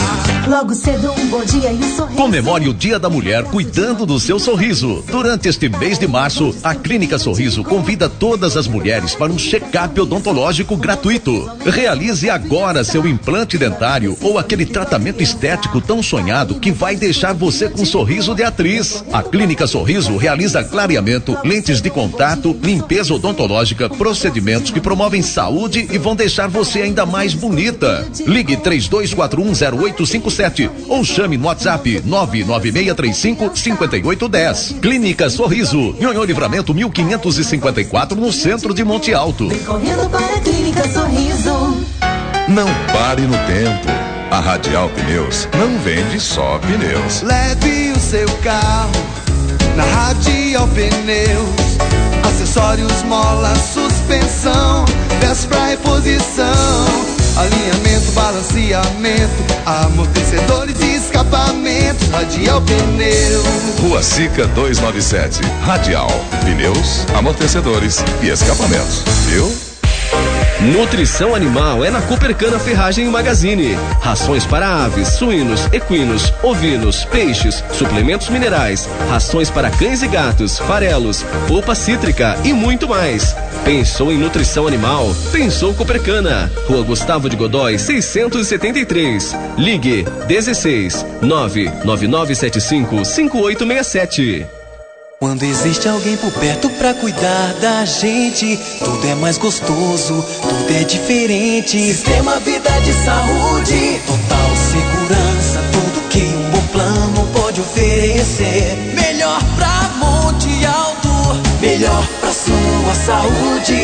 Logo cedo um bom dia e um sorriso. Comemore o Dia da Mulher cuidando do seu sorriso. Durante este mês de março, a Clínica Sorriso convida todas as mulheres para um check-up odontológico gratuito. Realize agora seu implante dentário ou aquele tratamento estético tão sonhado que vai deixar você com um sorriso de atriz. A Clínica Sorriso realiza clareamento, lentes de contato, limpeza odontológica, procedimentos que promovem saúde e vão deixar você ainda mais bonita. Ligue três dois quatro um zero oito cinco sete ou chame no WhatsApp nove nove seis três cinco cinco oito um zero. Clínica Sorriso, Nhonhô Livramento mil quinhentos e cinquenta e quatro, no centro de Monte Alto. Vem correndo para a Clínica Sorriso. Não pare no tempo. A Radial Pneus não vende só pneus. Leve o seu carro na Radial Pneus. Acessórios, mola, suspensão, peças pra reposição, alinhamento, balanceamento, amortecedores e escapamentos. Radial Pneus. Rua Sica duzentos e noventa e sete. Radial Pneus, amortecedores e escapamentos. Viu? Nutrição animal é na Coopercana Ferragem e Magazine. Rações para aves, suínos, equinos, ovinos, peixes, suplementos minerais, rações para cães e gatos, farelos, polpa cítrica e muito mais. Pensou em nutrição animal? Pensou Coopercana. Rua Gustavo de Godói, seiscentos e setenta e três. Ligue dezesseis nove nove nove sete cinco cinco oito seis sete. Quando existe alguém por perto pra cuidar da gente, tudo é mais gostoso, tudo é diferente. Sistema Vida de Saúde, total segurança, tudo que um bom plano pode oferecer. Melhor pra Monte Alto, melhor pra sua saúde.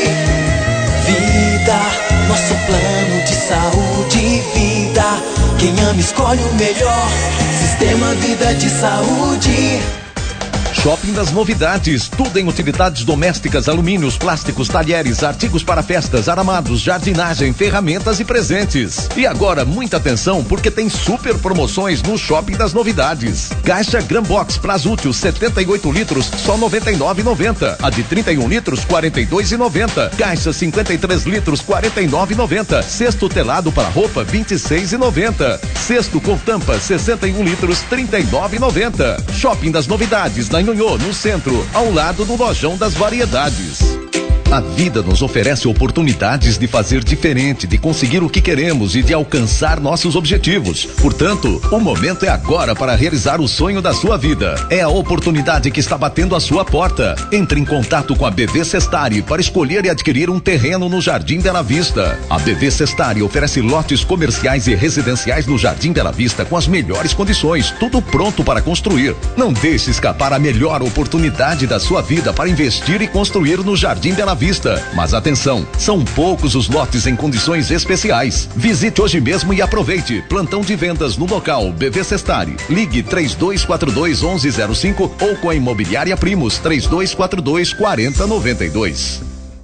Vida, nosso plano de saúde e vida. Quem ama escolhe o melhor. Sistema Vida de Saúde. Shopping das Novidades, tudo em utilidades domésticas, alumínios, plásticos, talheres, artigos para festas, aramados, jardinagem, ferramentas e presentes. E agora, muita atenção, porque tem super promoções no Shopping das Novidades. Caixa Grambox Plasútil setenta e oito litros, só noventa e nove reais e noventa centavos. A de trinta e um litros, quarenta e dois reais e noventa centavos. Caixa cinquenta e três litros, quarenta e nove reais e noventa centavos. Cesto telado para roupa, vinte e seis reais e noventa centavos. Cesto com tampa, sessenta e um litros, trinta e nove reais e noventa centavos. Shopping das Novidades, na Nhonhô, no centro, ao lado do Lojão das Variedades. A vida nos oferece oportunidades de fazer diferente, de conseguir o que queremos e de alcançar nossos objetivos. Portanto, o momento é agora para realizar o sonho da sua vida. É a oportunidade que está batendo à sua porta. Entre em contato com a B V Sestari para escolher e adquirir um terreno no Jardim Bela Vista. A B V Sestari oferece lotes comerciais e residenciais no Jardim Bela Vista com as melhores condições, tudo pronto para construir. Não deixe escapar a melhor oportunidade da sua vida para investir e construir no Jardim Bela Vista. Mas atenção, são poucos os lotes em condições especiais. Visite hoje mesmo e aproveite. Plantão de vendas no local B V Sestari. Ligue três dois quatro dois, onze zero cinco ou com a Imobiliária Primos três dois quatro dois, quatro zero nove dois.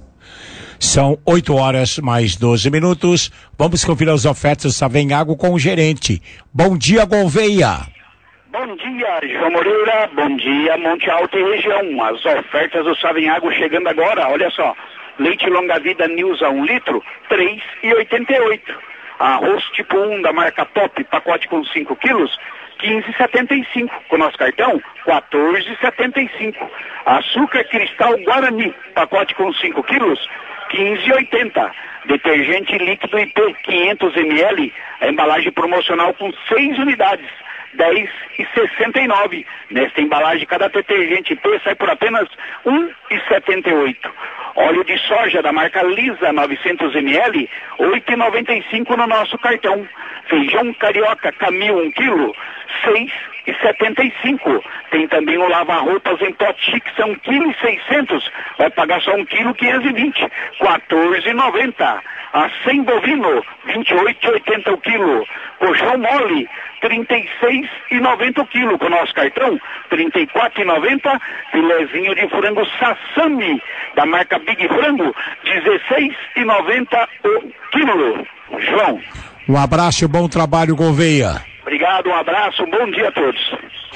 São oito horas mais doze minutos. Vamos conferir as ofertas do Savenhago com o gerente. Bom dia, Gouveia. Bom dia, João Moreira. Bom dia, Monte Alto e região. As ofertas do Savenhago chegando agora. Olha só. Leite longa vida Nilza um litro, três reais e oitenta e oito. Arroz tipo um da marca Top, pacote com cinco quilos, quinze reais e setenta e cinco. Com nosso cartão, quatorze reais e setenta e cinco. Açúcar Cristal Guarani, pacote com cinco quilos, quinze reais e oitenta. Detergente líquido I P, quinhentos mililitros, a embalagem promocional com seis unidades, dez reais e sessenta e nove. Nesta embalagem, cada detergente I P sai por apenas um real e setenta e oito. Óleo de soja da marca Lisa, novecentos mililitros, oito reais e noventa e cinco no nosso cartão. Feijão carioca Camil um quilo, seis reais e setenta e cinco. Tem também o lava-roupas em pote chique, são um quilo e seiscentos. Vai pagar só um quilo quinhentos e vinte, quatorze reais e noventa. A cem bovino, vinte e oito reais e oitenta o quilo. Colchão mole, trinta e seis reais e noventa o quilo. Com o nosso cartão, trinta e quatro reais e noventa. Filezinho de frango Sassami, da marca Big Frango, dezesseis reais e noventa o quilo. João. Um abraço e bom trabalho, Gouveia. Obrigado, um abraço, um bom dia a todos.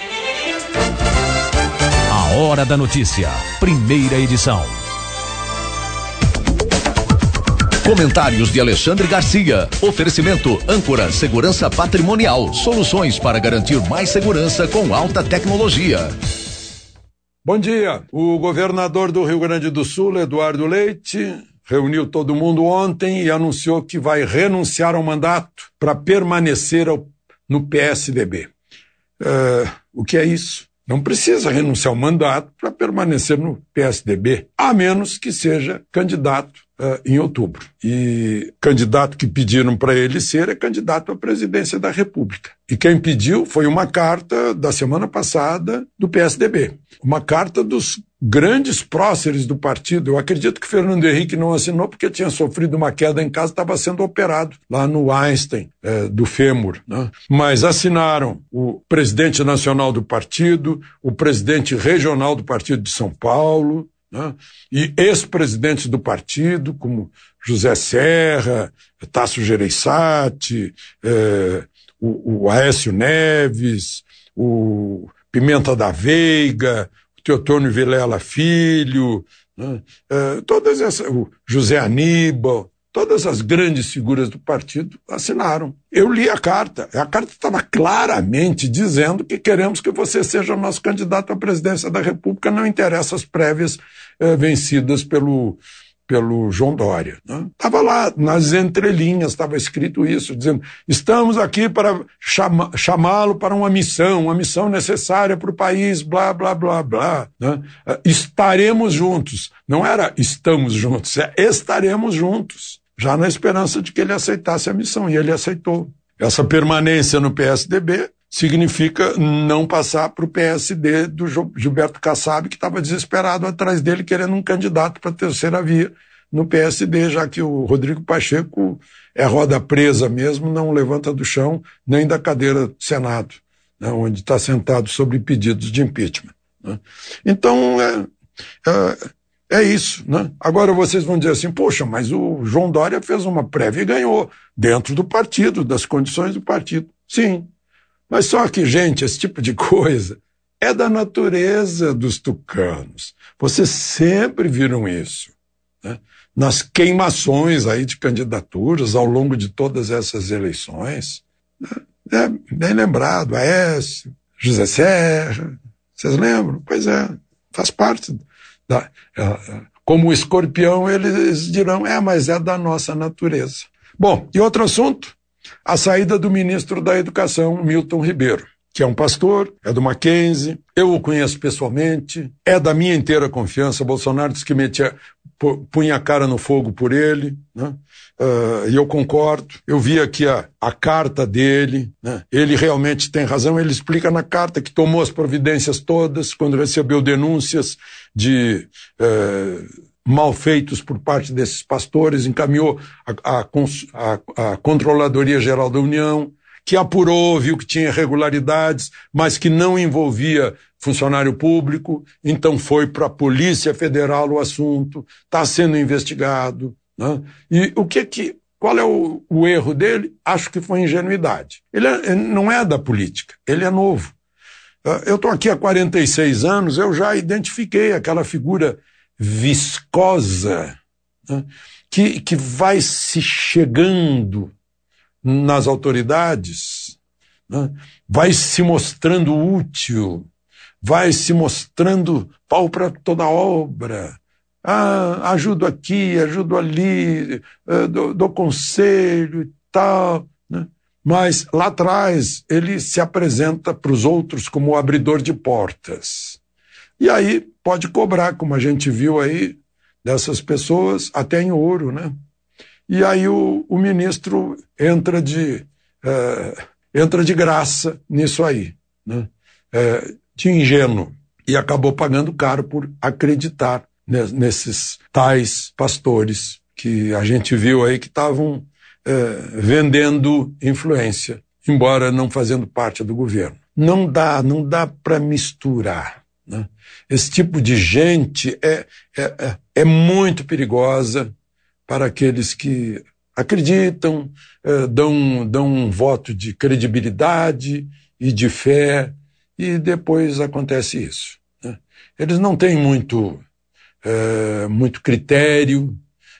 A Hora da Notícia, primeira edição. Comentários de Alexandre Garcia. Oferecimento Âncora Segurança Patrimonial. Soluções para garantir mais segurança com alta tecnologia. Bom dia. O governador do Rio Grande do Sul, Eduardo Leite, reuniu todo mundo ontem e anunciou que vai renunciar ao mandato para permanecer ao, no P S D B. Uh, o que é isso? Não precisa renunciar ao mandato para permanecer no P S D B, a menos que seja candidato uh, em outubro. E candidato que pediram para ele ser é candidato à presidência da República. E quem pediu foi uma carta da semana passada do P S D B. Uma carta dos grandes próceres do partido. Eu acredito que Fernando Henrique não assinou porque tinha sofrido uma queda em casa, estava sendo operado lá no Einstein, eh, do fêmur, né? Mas assinaram o presidente nacional do partido, o presidente regional do partido de São Paulo, né? E ex-presidentes do partido, como José Serra, Tasso Gereissati, eh, o, o Aécio Neves, o Pimenta da Veiga, Teotônio Vilela Filho, né? uh, todas essas, o José Aníbal, todas as grandes figuras do partido assinaram. Eu li a carta. A carta estava claramente dizendo que queremos que você seja o nosso candidato à presidência da República, não interessa as prévias uh, vencidas pelo, pelo João Dória. Estava, né? Lá, nas entrelinhas, estava escrito isso, dizendo, estamos aqui para chama, chamá-lo para uma missão, uma missão necessária para o país, blá, blá, blá, blá. Né? Estaremos juntos. Não era estamos juntos, é estaremos juntos, já na esperança de que ele aceitasse a missão, e ele aceitou. Essa permanência no P S D B significa não passar para o P S D do Gilberto Kassab, que estava desesperado atrás dele, querendo um candidato para a terceira via no P S D, já que o Rodrigo Pacheco é roda presa mesmo, não levanta do chão, nem da cadeira do Senado, né, onde está sentado sobre pedidos de impeachment. Né. Então, é, é, é isso. Né. Agora vocês vão dizer assim, poxa, mas o João Dória fez uma prévia e ganhou, dentro do partido, das condições do partido. Sim. Mas só que, gente, esse tipo de coisa é da natureza dos tucanos. Vocês sempre viram isso, né? Nas queimações aí de candidaturas ao longo de todas essas eleições. Né? É bem lembrado, Aécio, José Serra, vocês lembram? Pois é, faz parte da... Como o escorpião, eles dirão, é, mas é da nossa natureza. Bom, e outro assunto? A saída do ministro da Educação, Milton Ribeiro, que é um pastor, é do Mackenzie, eu o conheço pessoalmente, é da minha inteira confiança. Bolsonaro disse que metia, punha a cara no fogo por ele, né? Uh, e eu concordo. Eu vi aqui a, a carta dele, né? Ele realmente tem razão, ele explica na carta que tomou as providências todas quando recebeu denúncias de... Uh, mal feitos por parte desses pastores, encaminhou a, a, a, a Controladoria Geral da União, que apurou, viu que tinha irregularidades, mas que não envolvia funcionário público, então foi para a Polícia Federal o assunto, está sendo investigado. Né? E o que que, qual é o, o erro dele? Acho que foi ingenuidade. Ele, é, ele não é da política, ele é novo. Eu estou aqui há quarenta e seis anos, eu já identifiquei aquela figura viscosa, né, que, que vai se chegando nas autoridades, né, vai se mostrando útil, vai se mostrando pau para toda obra. Ah, ajudo aqui, ajudo ali, dou, dou conselho e tal. Né? Mas lá atrás ele se apresenta para os outros como o abridor de portas. E aí pode cobrar, como a gente viu aí, dessas pessoas, até em ouro, né? E aí o, o ministro entra de, uh, entra de graça nisso aí, né? Uh, de ingênuo. E acabou pagando caro por acreditar nesses tais pastores que a gente viu aí que estavam uh, vendendo influência, embora não fazendo parte do governo. Não dá, não dá para misturar. Né? Esse tipo de gente é, é, é muito perigosa para aqueles que acreditam, é, dão, dão um voto de credibilidade e de fé, e depois acontece isso. Né? Eles não têm muito, é, muito critério,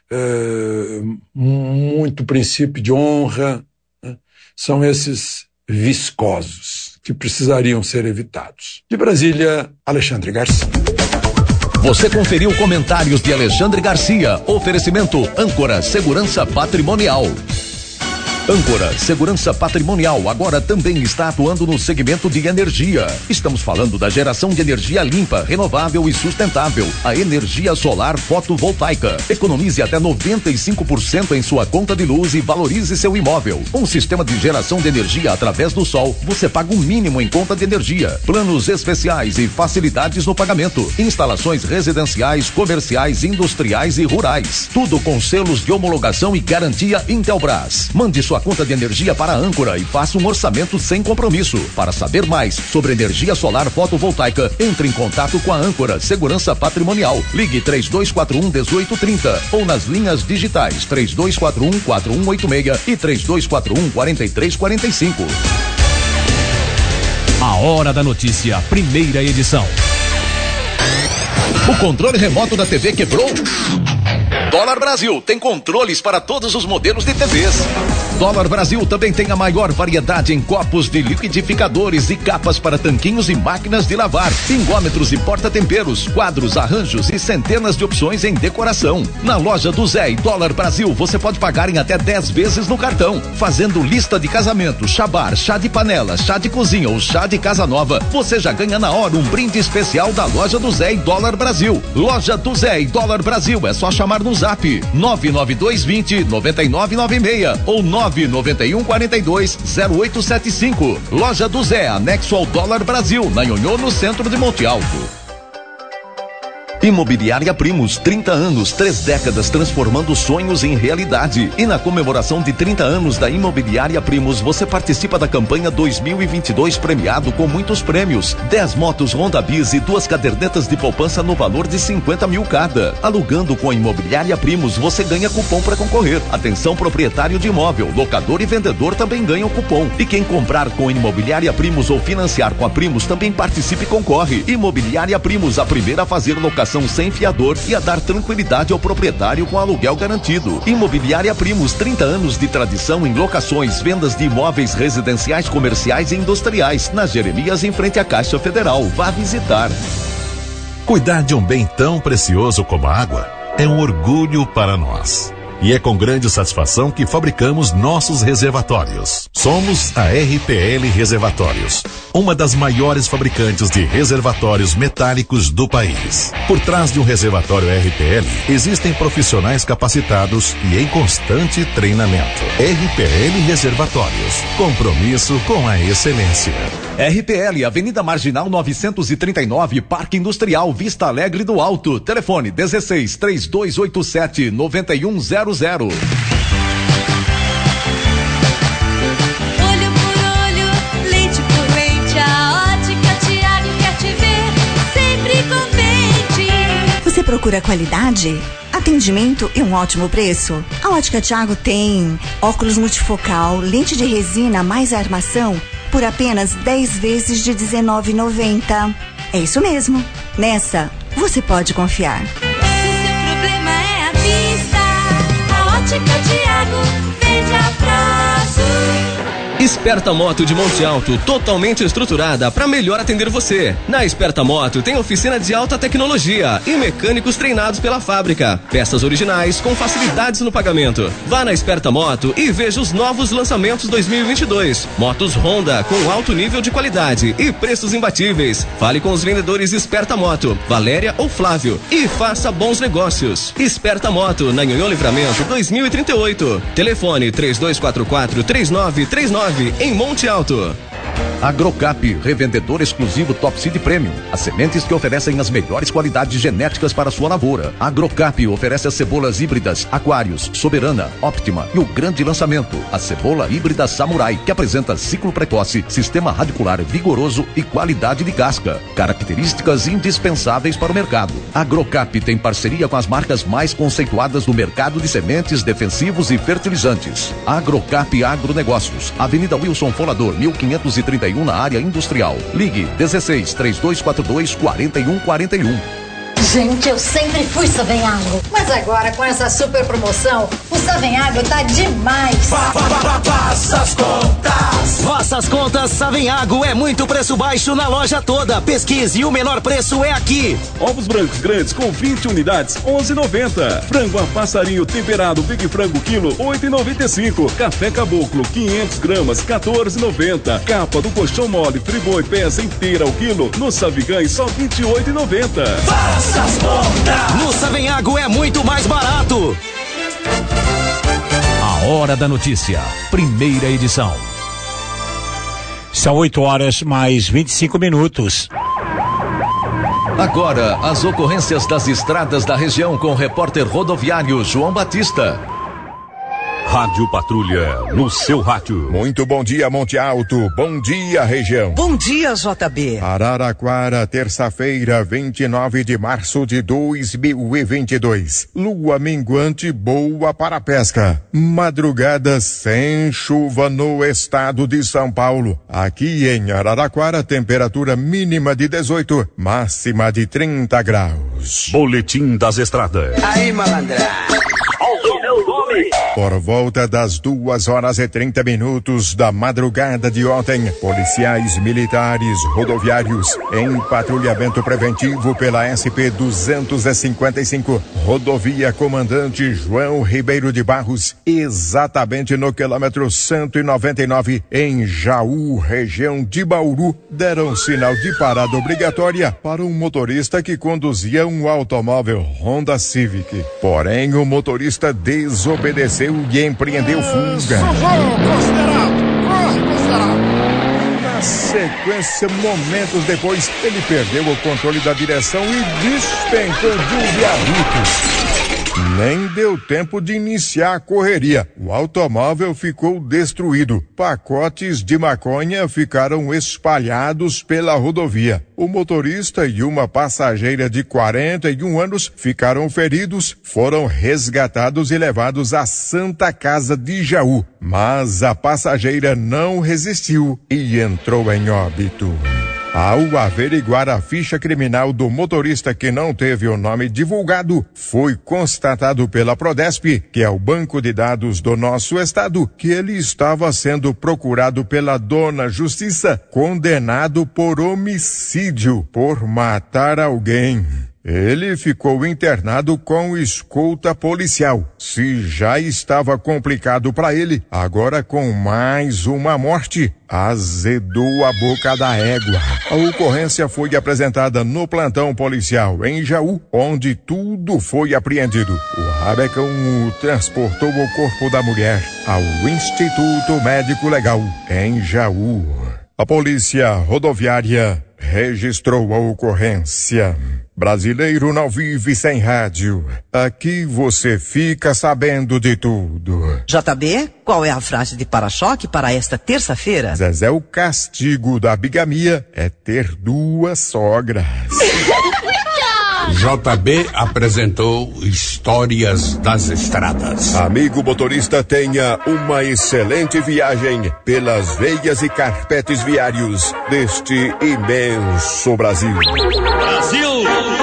é, muito princípio de honra, né? São esses viscosos que precisariam ser evitados. De Brasília, Alexandre Garcia. Você conferiu comentários de Alexandre Garcia. Oferecimento Âncora Segurança Patrimonial. Âncora Segurança Patrimonial agora também está atuando no segmento de energia. Estamos falando da geração de energia limpa, renovável e sustentável. A energia solar fotovoltaica. Economize até noventa e cinco por cento em sua conta de luz e valorize seu imóvel. Um sistema de geração de energia através do sol. Você paga o mínimo em conta de energia. Planos especiais e facilidades no pagamento. Instalações residenciais, comerciais, industriais e rurais. Tudo com selos de homologação e garantia Intelbras. Mande sua conta de energia para a Âncora e faça um orçamento sem compromisso. Para saber mais sobre energia solar fotovoltaica, entre em contato com a Âncora Segurança Patrimonial. Ligue três dois quatro um, um oito três zero ou nas linhas digitais três dois quatro um, quatro um oito seis e três dois quatro um, quatro três quatro cinco. A Hora da Notícia, primeira edição. O controle remoto da T V quebrou? Dólar Brasil tem controles para todos os modelos de T Vs. Dólar Brasil também tem a maior variedade em copos de liquidificadores e capas para tanquinhos e máquinas de lavar, pingômetros e porta-temperos, quadros, arranjos e centenas de opções em decoração. Na loja do Zé e Dólar Brasil você pode pagar em até dez vezes no cartão. Fazendo lista de casamento, chabar, chá de panela, chá de cozinha ou chá de casa nova, você já ganha na hora um brinde especial da loja do Zé e Dólar Brasil. Loja do Zé e Dólar Brasil, é só chamar no Zap nove nove dois dois zero, nove nove nove seis ou nove nove um quatro dois zero oito sete cinco. Loja do Zé, anexo ao Dólar Brasil, na Nhonhô, no centro de Monte Alto. Imobiliária Primos, trinta anos, três décadas transformando sonhos em realidade. E na comemoração de trinta anos da Imobiliária Primos, você participa da campanha dois mil e vinte e dois premiado com muitos prêmios. dez motos Honda Bis e duas cadernetas de poupança no valor de cinquenta mil cada. Alugando com a Imobiliária Primos, você ganha cupom para concorrer. Atenção proprietário de imóvel, locador e vendedor também ganham cupom. E quem comprar com a Imobiliária Primos ou financiar com a Primos também participe e concorre. Imobiliária Primos, a primeira a fazer locação sem fiador e a dar tranquilidade ao proprietário com aluguel garantido. Imobiliária Primos, trinta anos de tradição em locações, vendas de imóveis residenciais, comerciais e industriais. Na Jeremias, em frente à Caixa Federal. Vá visitar. Cuidar de um bem tão precioso como a água é um orgulho para nós. E é com grande satisfação que fabricamos nossos reservatórios. Somos a R P L Reservatórios, uma das maiores fabricantes de reservatórios metálicos do país. Por trás de um reservatório R P L, existem profissionais capacitados e em constante treinamento. R P L Reservatórios, compromisso com a excelência. R P L, Avenida Marginal novecentos e trinta e nove, Parque Industrial, Vista Alegre do Alto. Telefone dezesseis, três dois oito sete, nove um zero zero. Olho por olho, leite por leite, a Ótica Tiago quer te ver sempre contente. Você procura qualidade, atendimento e um ótimo preço? A Ótica Tiago tem óculos multifocal, lente de resina mais armação por apenas dez vezes de dezenove reais e noventa centavos. É isso mesmo. Nessa, você pode confiar. Ótica Tiago, vende a prazo. Esperta Moto de Monte Alto, totalmente estruturada para melhor atender você. Na Esperta Moto tem oficina de alta tecnologia e mecânicos treinados pela fábrica. Peças originais com facilidades no pagamento. Vá na Esperta Moto e veja os novos lançamentos dois mil e vinte e dois. Motos Honda com alto nível de qualidade e preços imbatíveis. Fale com os vendedores Esperta Moto, Valéria ou Flávio, e faça bons negócios. Esperta Moto, na Nhonhô Livramento dois mil e trinta e oito. Telefone três dois quatro quatro, três nove três nove, em Monte Alto. Agrocap, revendedor exclusivo Top Seed Premium. As sementes que oferecem as melhores qualidades genéticas para a sua lavoura. Agrocap oferece as cebolas híbridas Aquários, Soberana, Optima e o grande lançamento, a cebola híbrida Samurai, que apresenta ciclo precoce, sistema radicular vigoroso e qualidade de casca. Características indispensáveis para o mercado. Agrocap tem parceria com as marcas mais conceituadas do mercado de sementes, defensivos e fertilizantes. Agrocap Agronegócios, Avenida Wilson Folador, mil quinhentos e trinta e um, na área industrial. Ligue dezesseis, três dois quatro dois, quatro um quatro um. Gente, eu sempre fui Savenhago. Mas agora, com essa super promoção, o Savenhago tá demais. Faça as contas. Faça as contas, Savenhago é muito preço baixo na loja toda. Pesquise e o menor preço é aqui. Ovos brancos grandes com vinte unidades, onze e noventa. Frango a passarinho temperado Big Frango quilo, oito e noventa e cinco. Café Caboclo quinhentos gramas, quatorze e noventa. Capa do colchão mole Friboi peça inteira ao quilo, no Savigães só vinte e oito e noventa. Faça as contas. No Savenhago é muito mais barato. A Hora da Notícia, primeira edição. São oito horas mais vinte e cinco minutos. Agora, as ocorrências das estradas da região com o repórter rodoviário João Batista. Rádio Patrulha, no seu rádio. Muito bom dia, Monte Alto. Bom dia, região. Bom dia, J B. Araraquara, terça-feira, vinte e nove de março de dois mil e vinte e dois. Lua minguante boa para a pesca. Madrugada sem chuva no estado de São Paulo. Aqui em Araraquara, temperatura mínima de dezoito, máxima de trinta graus. Boletim das estradas. Aí, malandra. Por volta das duas horas e trinta minutos da madrugada de ontem, policiais militares rodoviários em patrulhamento preventivo pela S P duzentos e cinquenta e cinco, rodovia Comandante João Ribeiro de Barros, exatamente no quilômetro cento e noventa e nove, em Jaú, região de Bauru, deram sinal de parada obrigatória para um motorista que conduzia um automóvel Honda Civic. Porém, o motorista desobedeceu e empreendeu fuga. Na sequência, momentos depois, ele perdeu o controle da direção e despencou de um viaduto. Nem deu tempo de iniciar a correria. O automóvel ficou destruído. Pacotes de maconha ficaram espalhados pela rodovia. O motorista e uma passageira de quarenta e um anos ficaram feridos, foram resgatados e levados à Santa Casa de Jaú. Mas a passageira não resistiu e entrou em óbito. Ao averiguar a ficha criminal do motorista que não teve o nome divulgado, foi constatado pela Prodesp, que é o banco de dados do nosso estado, que ele estava sendo procurado pela Dona Justiça, condenado por homicídio, por matar alguém. Ele ficou internado com escolta policial. Se já estava complicado para ele, agora com mais uma morte, azedou a boca da égua. A ocorrência foi apresentada no plantão policial em Jaú, onde tudo foi apreendido. O Rabecão transportou o corpo da mulher ao Instituto Médico Legal em Jaú. A polícia rodoviária registrou a ocorrência. Brasileiro não vive sem rádio. Aqui você fica sabendo de tudo. J B, qual é a frase de para-choque para esta terça-feira? Zezé, o castigo da bigamia é ter duas sogras. J B apresentou Histórias das Estradas. Amigo motorista, tenha uma excelente viagem pelas veias e carpetes viários deste imenso Brasil. Brasil!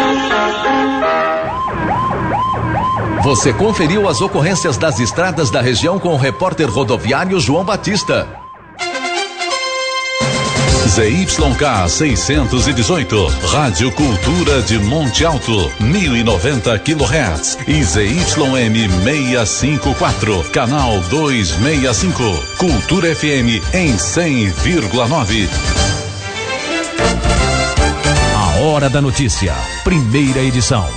Você conferiu as ocorrências das estradas da região com o repórter rodoviário João Batista. Z Y K seiscentos e dezoito, Rádio Cultura de Monte Alto, mil e noventa quilohertz, e Z Y M seiscentos e cinquenta e quatro, canal duzentos e sessenta e cinco, Cultura F M em cem vírgula nove. A Hora da Notícia, primeira edição.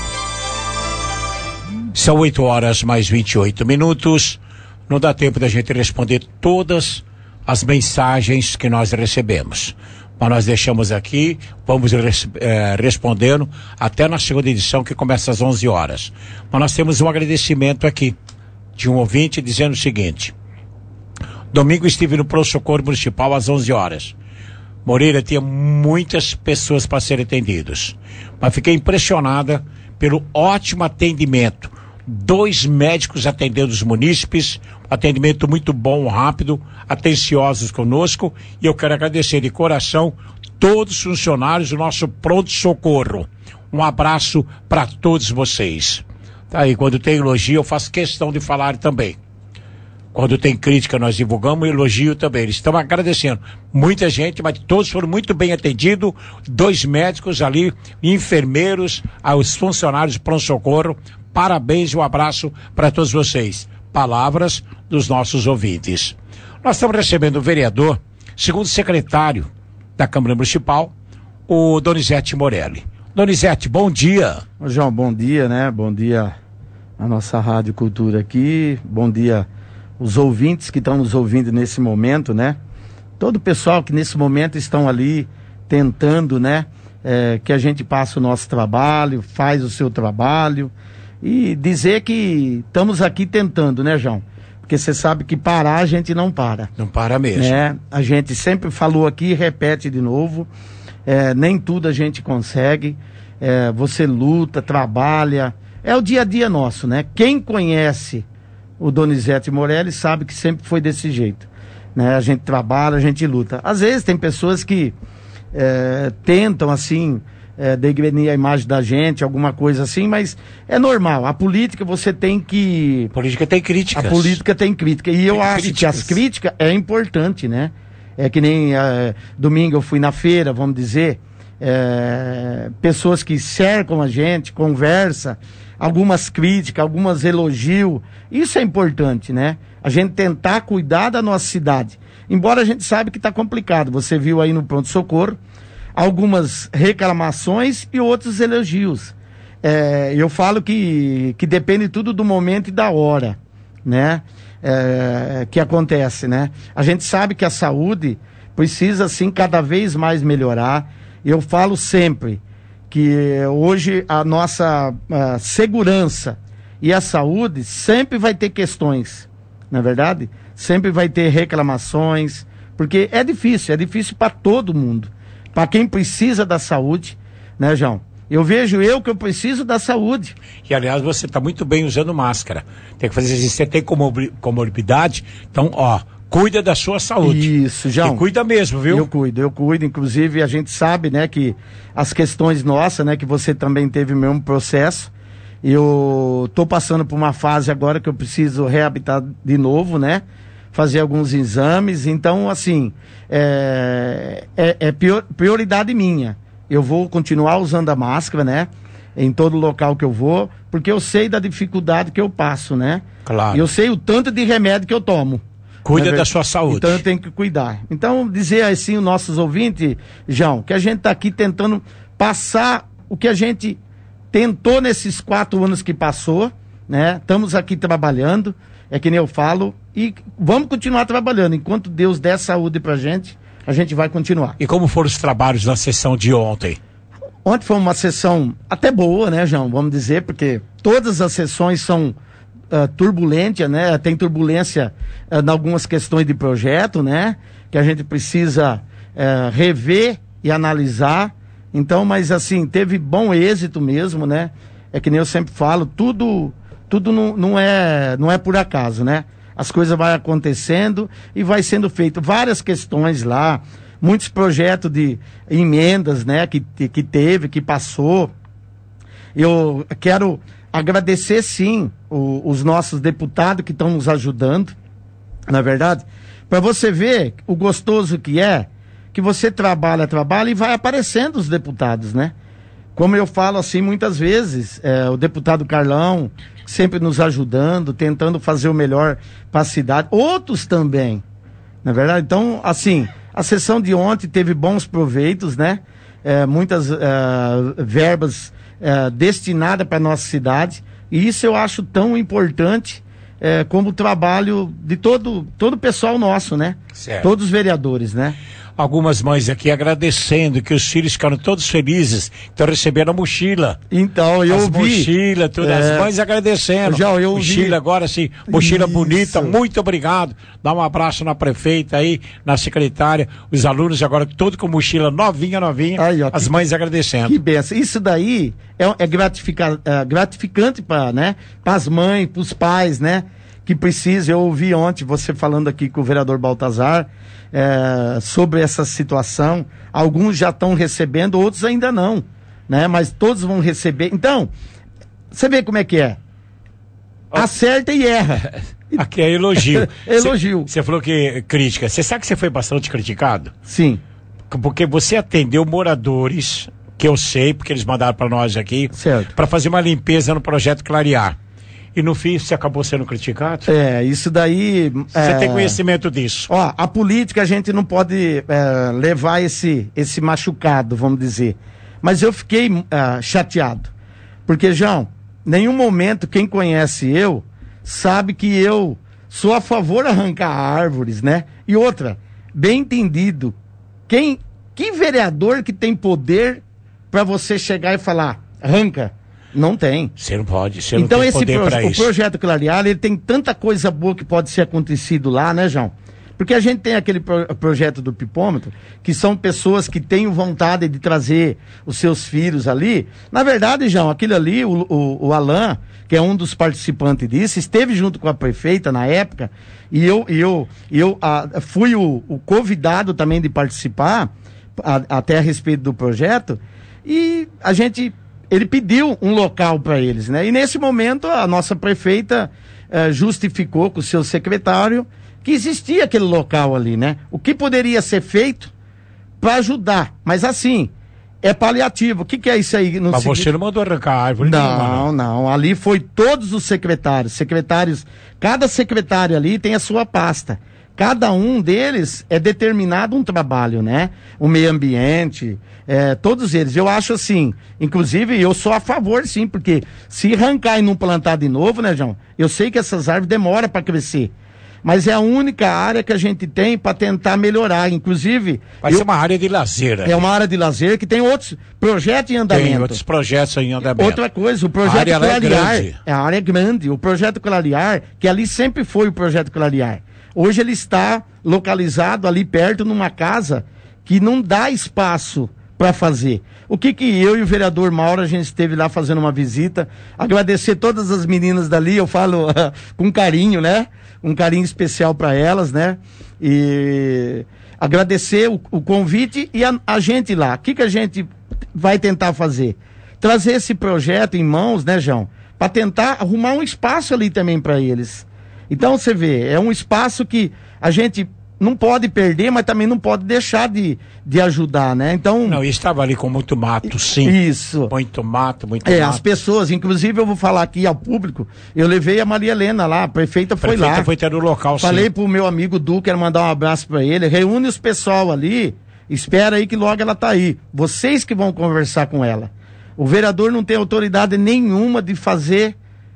São oito horas mais vinte e oito minutos. Não dá tempo da gente responder todas as mensagens que nós recebemos. Mas nós deixamos aqui, vamos res, eh, respondendo até na segunda edição, que começa às onze horas. Mas nós temos um agradecimento aqui de um ouvinte dizendo o seguinte: domingo estive no pronto-socorro municipal às onze horas. Moreira tinha muitas pessoas para serem atendidas, mas fiquei impressionada pelo ótimo atendimento. Dois médicos atendendo os munícipes, atendimento muito bom, rápido, atenciosos conosco, e eu quero agradecer de coração todos os funcionários do nosso pronto-socorro. Um abraço para todos vocês. Tá aí, quando tem elogio, eu faço questão de falar também. Quando tem crítica, nós divulgamos, elogio também. Eles estão agradecendo. Muita gente, mas todos foram muito bem atendidos. Dois médicos ali, enfermeiros, aos funcionários de pronto-socorro. Parabéns e um abraço para todos vocês. Palavras dos nossos ouvintes. Nós estamos recebendo o vereador, segundo secretário da Câmara Municipal, o Donizete Morelli. Donizete, bom dia. Ô João, bom dia, né? Bom dia a nossa Rádio Cultura aqui. Bom dia os ouvintes que estão nos ouvindo nesse momento, né? Todo o pessoal que nesse momento estão ali tentando, né? É, que a gente passe o nosso trabalho, faz o seu trabalho e dizer que estamos aqui tentando, né, João? Porque você sabe que parar a gente não para. Não para mesmo. Né? A gente sempre falou aqui e repete de novo, é, nem tudo a gente consegue, é, você luta, trabalha, é o dia a dia nosso, né? Quem conhece o Donizete Morelli sabe que sempre foi desse jeito, né? A gente trabalha, a gente luta. Às vezes tem pessoas que é, tentam assim é, degrenir a imagem da gente, alguma coisa assim, mas é normal. A política você tem que... A política tem críticas. A política tem crítica. E tem eu acho críticas. que as críticas é importante, né? É que nem é, domingo eu fui na feira, vamos dizer, é, pessoas que cercam a gente, conversa, algumas críticas, algumas elogios. Isso é importante, né? A gente tentar cuidar da nossa cidade. Embora a gente sabe que está complicado. Você viu aí no pronto-socorro algumas reclamações e outros elogios. É, eu falo que, que depende tudo do momento e da hora, né? É, que acontece, né? A gente sabe que a saúde precisa, sim, cada vez mais melhorar. Eu falo sempre que hoje a nossa a segurança e a saúde sempre vai ter questões, não é verdade? Sempre vai ter reclamações, porque é difícil, é difícil para todo mundo. Para quem precisa da saúde, né, João? Eu vejo eu que eu preciso da saúde. E, aliás, você está muito bem usando máscara. Tem que fazer isso. Você tem comorbidade, então, ó, cuida da sua saúde. Isso, João. E cuida mesmo, viu? Eu cuido, eu cuido. Inclusive, a gente sabe, né, que as questões nossas, né, que você também teve o mesmo processo. Eu tô passando por uma fase agora que eu preciso reabilitar de novo, né? Fazer alguns exames. Então, assim, é, é, é prioridade minha. Eu vou continuar usando a máscara, né? Em todo local que eu vou, porque eu sei da dificuldade que eu passo, né? Claro. E eu sei o tanto de remédio que eu tomo. Cuida da sua saúde. Então eu tenho que cuidar. Então, dizer assim os nossos ouvintes, João, que a gente tá aqui tentando passar o que a gente tentou nesses quatro anos que passou, né? Estamos aqui trabalhando, é que nem eu falo, e vamos continuar trabalhando. Enquanto Deus der saúde pra gente, a gente vai continuar. E como foram os trabalhos na sessão de ontem? Ontem foi uma sessão até boa, né, João? Vamos dizer, porque todas as sessões são uh, turbulentas, né? Tem turbulência uh, em algumas questões de projeto, né? Que a gente precisa uh, rever e analisar. Então, mas assim, teve bom êxito mesmo, né? É que nem eu sempre falo, tudo, tudo não, não, é, não é por acaso, né? As coisas vão acontecendo e vai sendo feito várias questões lá, muitos projetos de emendas, né, que, que teve, que passou. Eu quero agradecer, sim, o, os nossos deputados que estão nos ajudando, na verdade, para você ver o gostoso que é, que você trabalha, trabalha e vai aparecendo os deputados, né? Como eu falo assim muitas vezes, é, o deputado Carlão sempre nos ajudando, tentando fazer o melhor para a cidade. Outros também, na verdade. Então, assim, a sessão de ontem teve bons proveitos, né? É, muitas é, verbas é, destinadas para nossa cidade. E isso eu acho tão importante é, como o trabalho de todo todo o pessoal nosso, né? Certo. Todos os vereadores, né? Algumas mães aqui agradecendo que os filhos ficaram todos felizes, estão recebendo a mochila. Então, eu as vi. mochila, tudo, é... as mães agradecendo. Já, eu mochila vi. agora, sim, mochila Isso. bonita, muito obrigado. Dá um abraço na prefeita aí, na secretária, os alunos agora todos com mochila novinha, novinha, aí, ó, as que, mães agradecendo. Que benção. Isso daí é, é, gratifica, é gratificante para, né, as mães, para os pais, né, que precisam. Eu ouvi ontem você falando aqui com o vereador Baltazar, É, sobre essa situação. Alguns já estão recebendo, outros ainda não, né? Mas todos vão receber. Então, você vê como é que é. Acerta e erra. Aqui é elogio. Elogio. Você falou que crítica. Você sabe que você foi bastante criticado? Sim. Porque você atendeu moradores, que eu sei, porque eles mandaram para nós aqui, para fazer uma limpeza no projeto Clarear. E no fim você acabou sendo criticado? É, isso daí... Você é... tem conhecimento disso? Ó, a política a gente não pode é, levar esse, esse machucado, vamos dizer. Mas eu fiquei uh, chateado. Porque, João, nenhum momento quem conhece eu sabe que eu sou a favor de arrancar árvores, né? E outra, bem entendido, quem, que vereador que tem poder para você chegar e falar, arranca? Não tem. Você não pode, você não então, tem esse poder pro, para o isso. projeto Clarear, ele tem tanta coisa boa que pode ser acontecido lá, né, João? Porque a gente tem aquele pro, projeto do Pipômetro, que são pessoas que têm vontade de trazer os seus filhos ali. Na verdade, João, aquilo ali, o, o, o Alain, que é um dos participantes disso, esteve junto com a prefeita na época, e eu, e eu, e eu a, fui o, o convidado também de participar, a, até a respeito do projeto, e a gente, ele pediu um local para eles, né? E nesse momento a nossa prefeita eh, justificou com o seu secretário que existia aquele local ali, né? O que poderia ser feito para ajudar, mas assim, é paliativo. O que, que é isso aí? Mas segui... você não mandou arrancar a árvore não, nenhuma, não, não. Ali foi todos os secretários. Secretários, cada secretário ali tem a sua pasta. Cada um deles é determinado um trabalho, né? O meio ambiente, é, todos eles. Eu acho assim, inclusive eu sou a favor sim, porque se arrancar e não plantar de novo, né, João? Eu sei que essas árvores demoram para crescer. Mas é a única área que a gente tem para tentar melhorar. Inclusive... Vai eu, ser uma área de lazer. É uma área de lazer que tem outros projetos em andamento. Tem outros projetos em andamento. Outra coisa, o projeto a área Clarear... É, é a área é grande. O projeto Clarear, que ali sempre foi o projeto Clarear. Hoje ele está localizado ali perto numa casa que não dá espaço para fazer. O que que eu e o vereador Mauro, a gente esteve lá fazendo uma visita, agradecer todas as meninas dali, eu falo com carinho, né? Um carinho especial para elas, né? E agradecer o, o convite e a, a gente lá. O que que a gente vai tentar fazer? Trazer esse projeto em mãos, né, João? Para tentar arrumar um espaço ali também para eles. Então, você vê, é um espaço que a gente não pode perder, mas também não pode deixar de, de ajudar, né? Então... Não, e estava ali com muito mato, sim. Isso. Muito mato, muito é, mato. As pessoas, inclusive eu vou falar aqui ao público, eu levei a Maria Helena lá, a prefeita foi prefeita lá. A prefeita foi ter no local, sim. Falei pro meu amigo Du, quero mandar um abraço para ele, reúne os pessoal ali, espera aí que logo ela tá aí. Vocês que vão conversar com ela. O vereador não tem autoridade nenhuma de fazer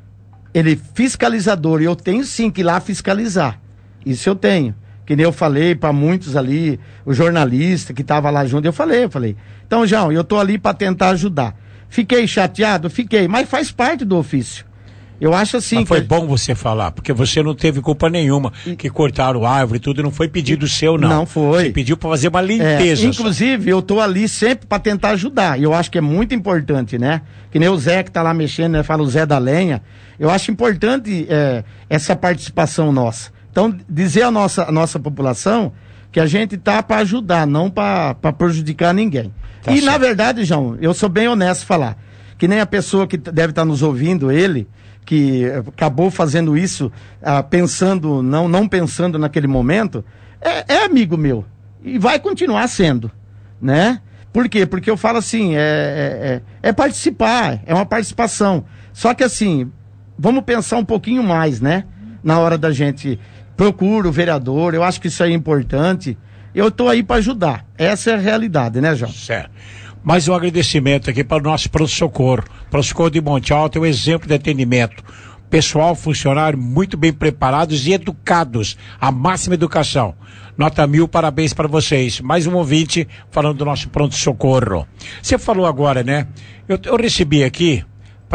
ele fiscalizador, e eu tenho sim que ir lá fiscalizar. Isso eu tenho. Que nem eu falei para muitos ali, o jornalista que estava lá junto, eu falei, eu falei. Então, João, eu tô ali para tentar ajudar. Fiquei chateado? Fiquei, mas faz parte do ofício. Eu acho assim... Mas foi que... bom você falar, porque você não teve culpa nenhuma, e... que cortaram árvore e tudo, não foi pedido seu, não. Não foi. Você pediu para fazer uma limpeza. É, inclusive, eu tô ali sempre para tentar ajudar, e eu acho que é muito importante, né? Que nem o Zé que tá lá mexendo, né? Fala o Zé da lenha. Eu acho importante é, essa participação nossa. Então, dizer à nossa, à nossa população que a gente tá para ajudar, não para prejudicar ninguém. Tá e, certo. Na verdade, João, eu sou bem honesto em falar, que nem a pessoa que deve estar tá nos ouvindo, ele, que acabou fazendo isso, ah, pensando, não, não pensando naquele momento, é, é amigo meu. E vai continuar sendo, né? Por quê? Porque eu falo assim, é, é, é participar, é uma participação. Só que assim, vamos pensar um pouquinho mais, né? Na hora da gente... Procura o vereador, eu acho que isso é importante. Eu estou aí para ajudar. Essa é a realidade, né, João? Certo. Mais um agradecimento aqui para o nosso pronto-socorro. Pronto-socorro de Monte Alto é um exemplo de atendimento. Pessoal, funcionário muito bem preparados e educados. A máxima educação. Nota mil, parabéns para vocês. Mais um ouvinte falando do nosso pronto-socorro. Você falou agora, né? Eu, eu recebi aqui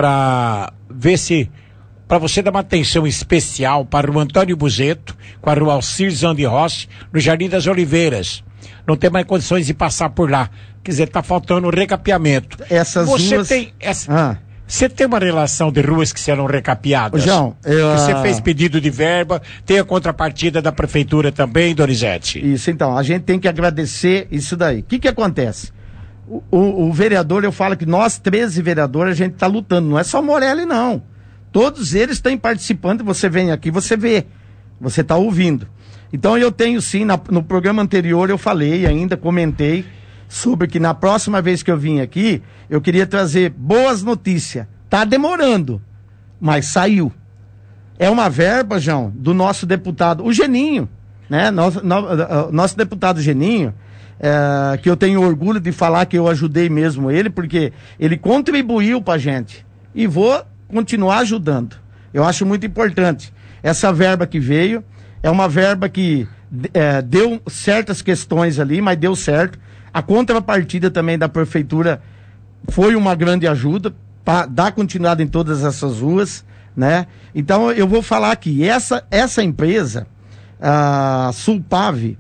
para ver se... para você dar uma atenção especial para o Antônio Buzeto, com a rua Alcir Zandi Rossi, no Jardim das Oliveiras. Não tem mais condições de passar por lá. Quer dizer, está faltando recapeamento. Essas você ruas... tem essa... Ah. Você tem uma relação de ruas que serão recapeadas? João, eu... Você fez pedido de verba, tem a contrapartida da prefeitura também, Donizete? Isso, então, a gente tem que agradecer isso daí. O que que acontece? o, o, o vereador, eu falo que nós, treze vereadores, a gente está lutando. Não é só Morelli, não. Todos eles estão participando. Você vem aqui, você vê. Você está ouvindo. Então eu tenho sim, na, no programa anterior eu falei ainda, comentei sobre que na próxima vez que eu vim aqui, eu queria trazer boas notícias. Tá demorando, mas saiu. É uma verba, João, do nosso deputado, o Geninho, né? Nosso, no, nosso deputado Geninho, é, que eu tenho orgulho de falar que eu ajudei mesmo ele, porque ele contribuiu pra gente. E vou continuar ajudando. Eu acho muito importante. Essa verba que veio, é uma verba que é, deu certas questões ali, mas deu certo. A contrapartida também da prefeitura foi uma grande ajuda para dar continuidade em todas essas ruas, né? Então eu vou falar aqui, essa, essa empresa, a Sulpave,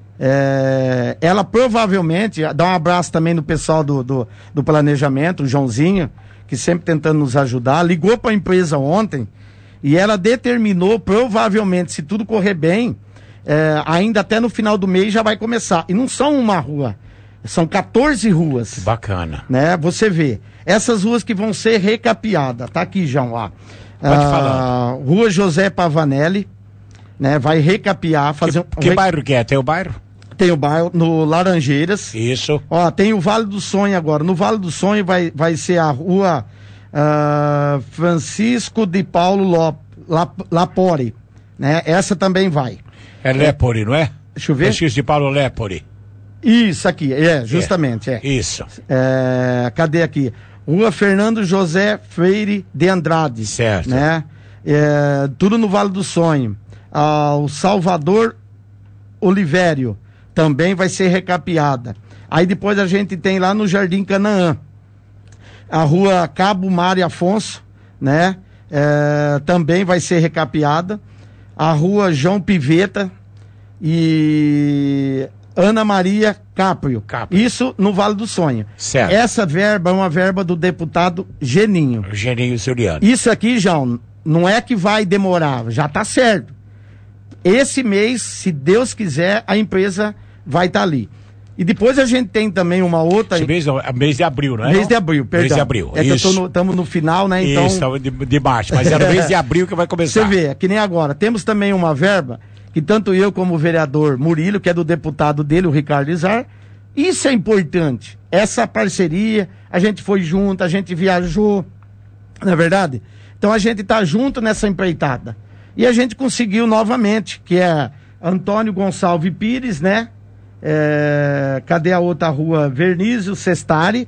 é, ela provavelmente, dá um abraço também no pessoal do, do, do planejamento, o Joãozinho, que sempre tentando nos ajudar, ligou para a empresa ontem, e ela determinou, provavelmente, se tudo correr bem, é, ainda até no final do mês já vai começar. E não são uma rua, são quatorze ruas. Bacana. Né? Você vê, essas ruas que vão ser recapeadas, tá aqui, João, lá. Pode ah, falar. Rua José Pavanelli, né? Vai recapear, fazer um... Que bairro que é? Tem o bairro? Tem o bairro no Laranjeiras. Isso. Ó, tem o Vale do Sonho agora. No Vale do Sonho vai, vai ser a rua... Uh, Francisco de Paulo Lop, Lap, Lapore, né? Essa também vai. É Lepore, não é? Deixa eu ver. Francisco de Paulo Lepore. Isso aqui, é, justamente, é. é. Isso. É, cadê aqui? Rua Fernando José Freire de Andrade. Certo. Né? É, tudo no Vale do Sonho. Ah, o Salvador Olivério também vai ser recapeada. Aí depois a gente tem lá no Jardim Canaã. A rua Cabo Mário Afonso, né? É, também vai ser recapeada. A rua João Piveta e Ana Maria Caprio. Caprio. Isso no Vale do Sonho. Certo. Essa verba é uma verba do deputado Geninho. Geninho Juliano. Isso aqui, João, não é que vai demorar, já tá certo. Esse mês, se Deus quiser, a empresa vai estar tá ali. E depois a gente tem também uma outra... Esse mês, mês de abril, não é? Mês de abril, perdão. Mês de abril, é isso. que estamos no final, né? Então... Isso, de, de março, mas é no mês de abril que vai começar. Você vê, é que nem agora. Temos também uma verba que tanto eu como o vereador Murilo, que é do deputado dele, o Ricardo Izar, isso é importante. Essa parceria, a gente foi junto, a gente viajou, não é verdade? Então a gente tá junto nessa empreitada. E a gente conseguiu novamente, que é Antônio Gonçalves Pires, né? É, cadê a outra rua? Vernísio Sestari,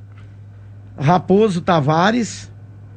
Raposo Tavares,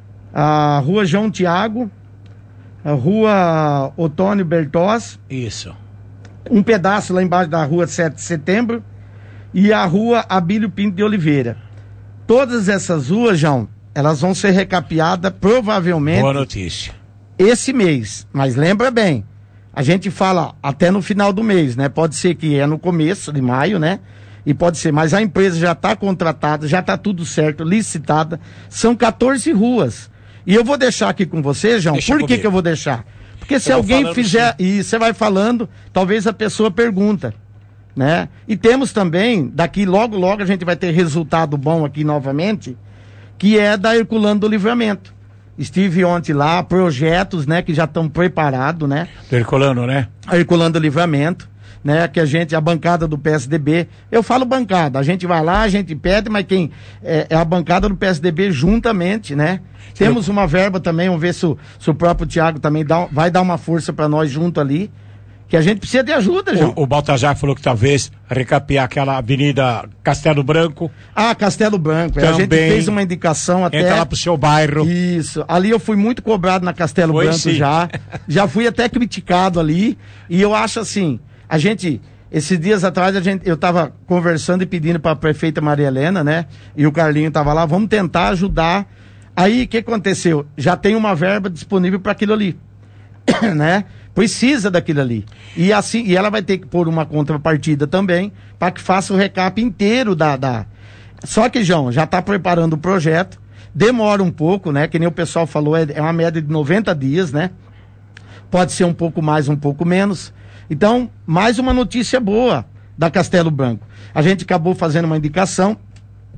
a rua João Tiago, a rua Otônio Bertós. Isso. Um pedaço lá embaixo da rua sete de setembro e a rua Abílio Pinto de Oliveira. Todas essas ruas, João, elas vão ser recapeadas provavelmente... Boa notícia. Esse mês, mas lembra bem, a gente fala até no final do mês, né? Pode ser que é no começo de maio, né? E pode ser, mas a empresa já está contratada, já está tudo certo, licitada. São quatorze ruas. E eu vou deixar aqui com você, João. Deixa Por que, que eu vou deixar? Porque se alguém fizer, sim. E você vai falando, talvez a pessoa pergunta, né? E temos também, daqui logo, logo a gente vai ter resultado bom aqui novamente, que é da Herculano do Livramento. Estive ontem lá, projetos, né, que já estão preparados, né? Do Herculano, né? A Herculano do Livramento, né, que a gente, a bancada do P S D B, eu falo bancada, a gente vai lá, a gente pede, mas quem é, é a bancada do P S D B juntamente, né? Sim. Temos uma verba também, vamos ver se o, se o próprio Thiago também dá, vai dar uma força para nós junto ali, que a gente precisa de ajuda, João. O, o Baltazar falou que talvez recapear aquela avenida Castelo Branco. Ah, Castelo Branco. A gente fez uma indicação até... Entra lá pro seu bairro. Isso. Ali eu fui muito cobrado na Castelo Foi Branco sim. já. Já fui até criticado ali. E eu acho assim, a gente... Esses dias atrás a gente, eu tava conversando e pedindo para a prefeita Maria Helena, né? E o Carlinho tava lá, vamos tentar ajudar. Aí, o que aconteceu? Já tem uma verba disponível para aquilo ali. Né? Precisa daquilo ali. E assim, e ela vai ter que pôr uma contrapartida também para que faça o recap inteiro da, da... Só que, João, já está preparando o projeto. Demora um pouco, né? Que nem o pessoal falou, é, é uma média de noventa dias, né? Pode ser um pouco mais, um pouco menos. Então, mais uma notícia boa da Castelo Branco. A gente acabou fazendo uma indicação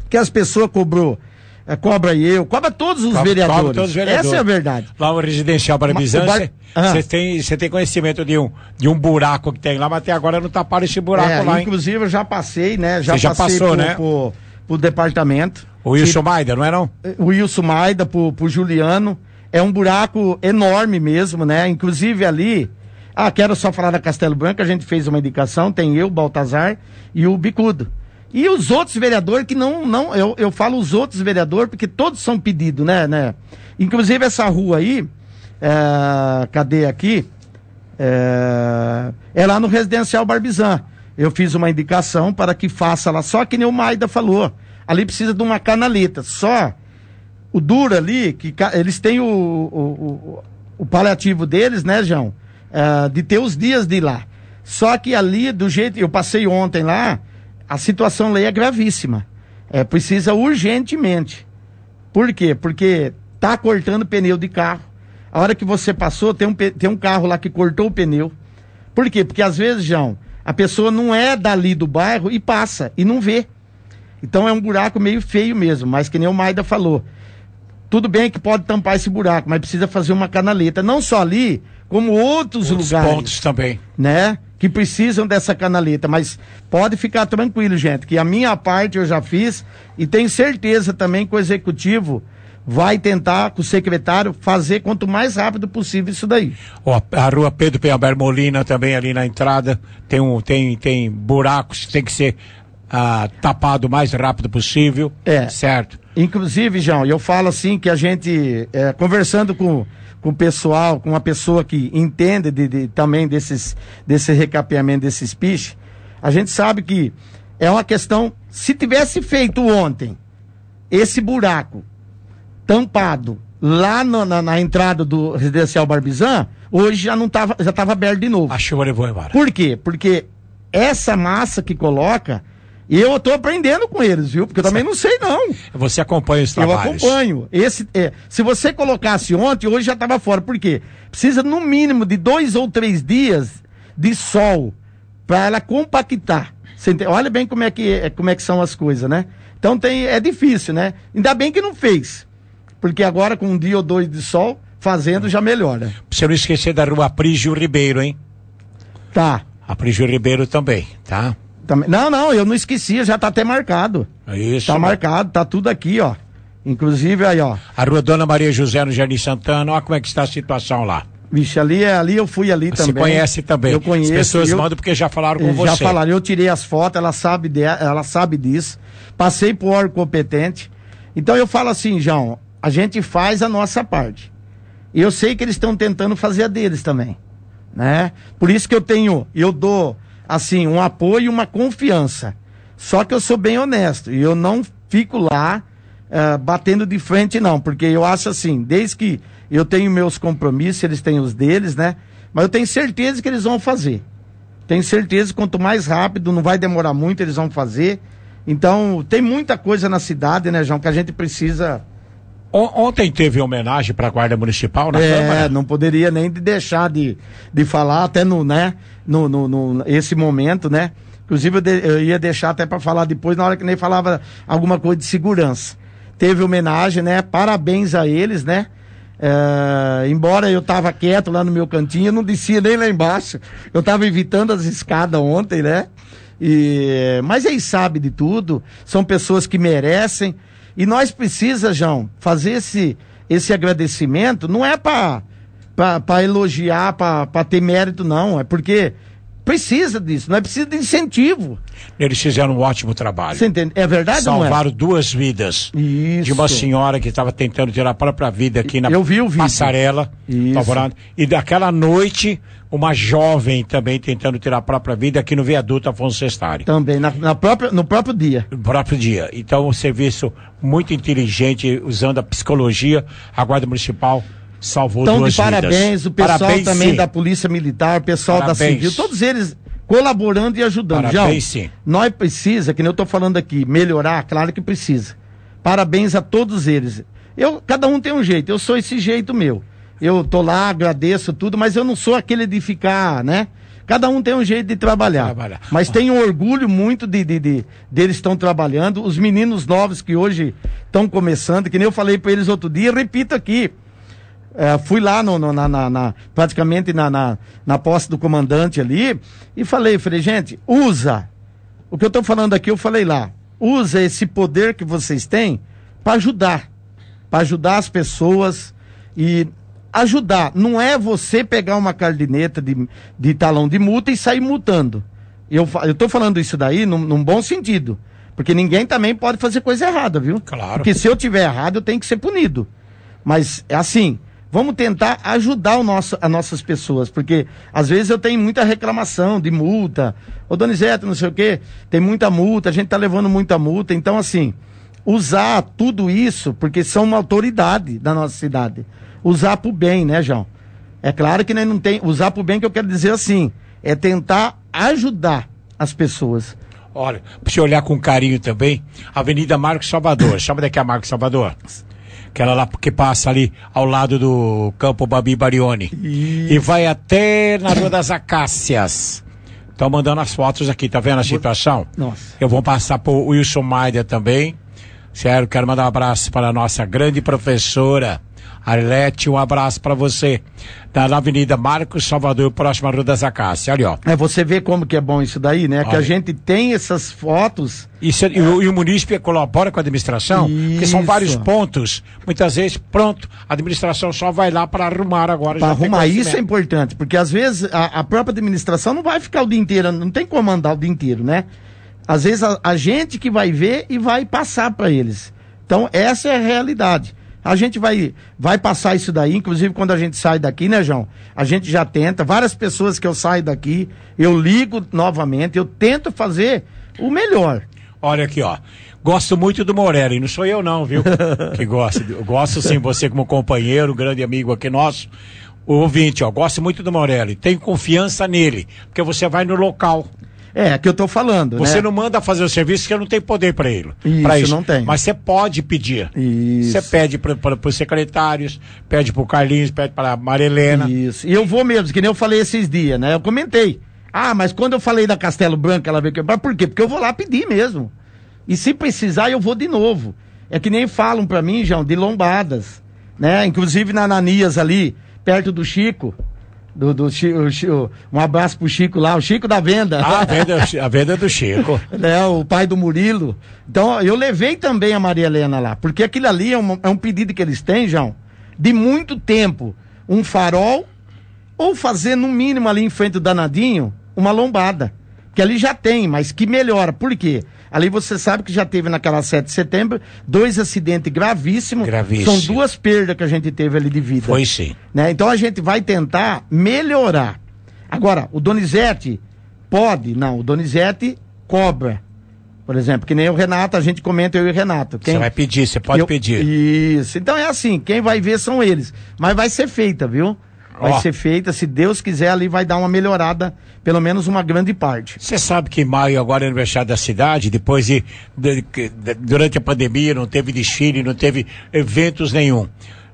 Porque as pessoas cobrou, é, cobra eu, cobra todos os, Cobra- vereadores. cobra todos os vereadores. Essa é a verdade. Lá no Residencial Barbizan, Ma- o bar- você Ah. tem, você tem conhecimento de um, de um buraco que tem lá, mas até agora não taparam esse buraco É, lá, hein? inclusive eu já passei, né? Já Você já passei passou, pro, né? pro, pro departamento. O Wilson Maida, não é não? O Wilson Maida, pro, pro Juliano. É um buraco enorme mesmo, né? Inclusive ali, ah, quero só falar da Castelo Branco, a gente fez uma indicação, tem eu, Baltazar e o Bicudo. E os outros vereadores que não, não, eu, eu falo os outros vereadores porque todos são pedidos, né, né? Inclusive essa rua aí, é, cadê aqui? É, é lá no Residencial Barbizan. Eu fiz uma indicação para que faça lá, só que nem o Maida falou, ali precisa de uma canaleta, só o duro ali, que ca- eles têm o, o, o, o paliativo deles, né, João? É, de ter os dias de ir lá. Só que ali, do jeito, eu passei ontem lá, a situação lá é gravíssima. É, precisa urgentemente. Por quê? Porque tá cortando pneu de carro. A hora que você passou, tem um, pe- tem um carro lá que cortou o pneu. Por quê? Porque às vezes, João, a pessoa não é dali do bairro e passa, e não vê. Então é um buraco meio feio mesmo, mas que nem o Maida falou. Tudo bem que pode tampar esse buraco, mas precisa fazer uma canaleta. Não só ali, como outros, Outros lugares. pontos também. Né? Que precisam dessa canaleta. Mas pode ficar tranquilo, gente, que a minha parte eu já fiz e tenho certeza também que o executivo vai tentar, com o secretário, fazer quanto mais rápido possível isso daí. Ó, a rua Pedro Penhalber Molina também ali na entrada tem, um, tem, tem buracos que tem que ser ah, tapado o mais rápido possível. É. Certo. Inclusive, João, eu falo assim que a gente, é, conversando com, com o pessoal, com uma pessoa que entende de, de- também desses, desse recapeamento desses piches, a gente sabe que é uma questão, se tivesse feito ontem esse buraco tampado lá no- na, na entrada do Residencial Barbizan, hoje já não tava, já estava aberto de novo. A chuva levou embora. Por quê? Porque essa massa que coloca, e eu tô aprendendo com eles, viu? Porque eu também não sei não. Você acompanha os Eu trabalhos. acompanho. Esse, é, se você colocasse ontem, hoje já estava fora. Por quê? Precisa no mínimo de dois ou três dias de sol para ela compactar. Você ente- Olha bem como é, que, é- como é que são as coisas, né? Então tem, é difícil, né? Ainda bem que não fez. Porque agora com um dia ou dois de sol, fazendo já melhora. Pra você não esquecer da rua Aprígio Ribeiro, hein? Tá. Aprígio Ribeiro também, tá? Também- Não, não, eu não esqueci, já tá até marcado. É isso. Tá mano. marcado, tá tudo aqui, ó. Inclusive aí, ó. A rua Dona Maria José no Jardim Santana, olha como é que está a situação lá. Vixe, ali, é- ali eu fui ali Você também. conhece também. Eu conheço. As pessoas eu- mandam porque já falaram com Já você. falaram, eu tirei as fotos, ela sabe, de, ela sabe disso. Passei por órgão competente. Então eu falo assim, João, a gente faz a nossa parte. E eu sei que eles estão tentando fazer a deles também, né? Por isso que eu tenho, eu dou, assim, um apoio e uma confiança. Só que eu sou bem honesto e eu não fico lá eh, batendo de frente, não, porque eu acho assim, desde que eu tenho meus compromissos, eles têm os deles, né? Mas eu tenho certeza que eles vão fazer. Tenho certeza que quanto mais rápido, não vai demorar muito, eles vão fazer. Então, tem muita coisa na cidade, né, João, que a gente precisa. On- Ontem teve homenagem para a Guarda Municipal na É, Câmara. não poderia nem de deixar de, de falar, até no, né, no, no, no- esse momento, né? Inclusive, eu, de- eu ia deixar até para falar depois, na hora que nem falava alguma coisa de segurança. Teve homenagem, né? Parabéns a eles, né? É, embora eu tava quieto lá no meu cantinho, eu não descia nem lá embaixo. Eu tava evitando as escadas ontem, né? E, mas eles sabem de tudo, são pessoas que merecem. E nós precisamos, João, fazer esse, esse agradecimento, não é para elogiar, para ter mérito, não. É porque precisa disso, não é preciso de incentivo. Eles fizeram um ótimo trabalho. Você entende? É verdade ou não é? Salvaram duas vidas. Isso. De uma senhora que estava tentando tirar a própria vida aqui na Eu vi o vídeo. passarela. Isso. Alvorada. E daquela noite, uma jovem também tentando tirar a própria vida aqui no viaduto Afonso Sestari. Também, na, na própria, no próprio dia. No próprio dia. Então, um serviço muito inteligente, usando a psicologia, a Guarda Municipal salvou Então, duas de parabéns, vidas. o pessoal Parabéns, também sim. da Polícia Militar, o pessoal Parabéns. da Civil, todos eles colaborando e ajudando. Parabéns, João, sim. nós precisa, que nem eu tô falando aqui, melhorar, claro que precisa. Parabéns a todos eles. Eu, cada um tem um jeito, eu sou esse jeito meu. Eu tô lá, agradeço tudo, mas eu não sou aquele de ficar, né? Cada um tem um jeito de trabalhar. Trabalhar. Mas tenho orgulho muito de, de, de deles estão trabalhando. Os meninos novos que hoje estão começando, que nem eu falei para eles outro dia, repito aqui. É, fui lá no, no, na, na, na, praticamente na, na, na posse do comandante ali e falei, falei, gente, usa. O que eu estou falando aqui, eu falei lá. Usa esse poder que vocês têm para ajudar. Para ajudar as pessoas e ajudar. Não é você pegar uma caderneta de, de talão de multa e sair multando. Eu, eu tô falando isso daí num, num bom sentido. Porque ninguém também pode fazer coisa errada, viu? Claro. Porque se eu tiver errado, eu tenho que ser punido. Mas é assim, vamos tentar ajudar o nosso, as nossas pessoas. Porque às vezes eu tenho muita reclamação de multa. Ô Donizete, não sei o quê, tem muita multa, a gente tá levando muita multa. Então assim, usar tudo isso, porque são uma autoridade da nossa cidade. Usar pro bem, né, João? É claro que nós não tem. Usar pro bem que eu quero dizer assim, é tentar ajudar as pessoas. Olha, pra você olhar com carinho também, Avenida Marcos Salvador. Sabe daqui a Marcos Salvador? Aquela lá que passa ali ao lado do Campo Babi Barioni. Isso. E vai até na Rua das Acácias. Estão mandando as fotos aqui, tá vendo a situação? Nossa. Eu vou passar pro Wilson Maida também. Sério, quero mandar um abraço para a nossa grande professora Arlete, um abraço para você. Tá na Avenida Marcos Salvador, próximo à Rua das Acácias, olha, ó. É, você vê como que é bom isso daí, né? Olha. Que a gente tem essas fotos. Isso, e, o, e o munícipe colabora com a administração, isso. Porque são vários pontos. Muitas vezes, pronto, a administração só vai lá para arrumar agora. Para arrumar, isso é importante, porque às vezes a, a própria administração não vai ficar o dia inteiro, não tem como andar o dia inteiro, né? Às vezes a, a gente que vai ver e vai passar para eles. Então, essa é a realidade. A gente vai, vai passar isso daí, inclusive quando a gente sai daqui, né, João? A gente já tenta, várias pessoas que eu saio daqui, eu ligo novamente, eu tento fazer o melhor. Olha aqui, ó. Gosto muito do Morelli, não sou eu não, viu? Que gosto. Eu gosto sim, você como companheiro, grande amigo aqui nosso. O ouvinte, ó, gosto muito do Morelli. Tenho confiança nele, porque você vai no local. É, que eu tô falando, você né? não manda fazer o serviço que eu não tenho poder para ele. Isso, pra isso, não tem. Mas você pode pedir. Isso. Você pede para os secretários, pede para o Carlinhos, pede para a Marilena. Isso. E eu vou mesmo, que nem eu falei esses dias, né? Eu comentei. Ah, mas quando eu falei da Castelo Branco, ela veio quebrar. Por quê? Porque eu vou lá pedir mesmo. E se precisar, eu vou de novo. É que nem falam para mim, João, de lombadas, né? Inclusive na Ananias ali, perto do Chico. Do, do Chico, Chico, um abraço pro Chico lá, o Chico da venda. Ah, a venda, a venda do Chico. É, o pai do Murilo. Então, eu levei também a Maria Helena lá, porque aquilo ali é um, é um pedido que eles têm, João, de muito tempo. Um farol, ou fazer no mínimo ali em frente do danadinho, uma lombada. Que ali já tem, mas que melhora. Por quê? Ali você sabe que já teve naquela sete de setembro dois acidentes gravíssimos. Gravíssimo. São duas perdas que a gente teve ali de vida. Foi sim. Né? Então a gente vai tentar melhorar. Agora, o Donizete pode? Não, o Donizete cobra. Por exemplo, que nem o Renato, a gente comenta eu e o Renato. Quem... Você vai pedir, você pode eu... pedir. Isso. Então é assim, quem vai ver são eles. Mas vai ser feita, viu? Vai oh. ser feita, se Deus quiser, ali vai dar uma melhorada, pelo menos uma grande parte. Você sabe que maio agora é aniversário da cidade, depois de, de, de durante a pandemia não teve desfile, não teve eventos nenhum.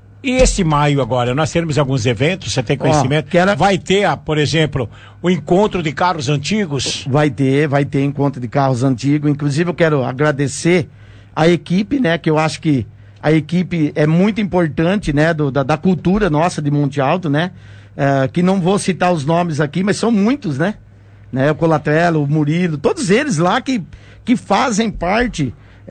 E esse maio agora, nós temos alguns eventos, você tem conhecimento? Oh, era... Vai ter, por exemplo, o encontro de carros antigos? Vai ter, vai ter encontro de carros antigos. Inclusive eu quero agradecer a equipe, né, que eu acho que a equipe é muito importante, né, do, da, da cultura nossa de Monte Alto, né, é, que não vou citar os nomes aqui, mas são muitos, né, né, o Colatrello, o Murilo, todos eles lá que, que fazem parte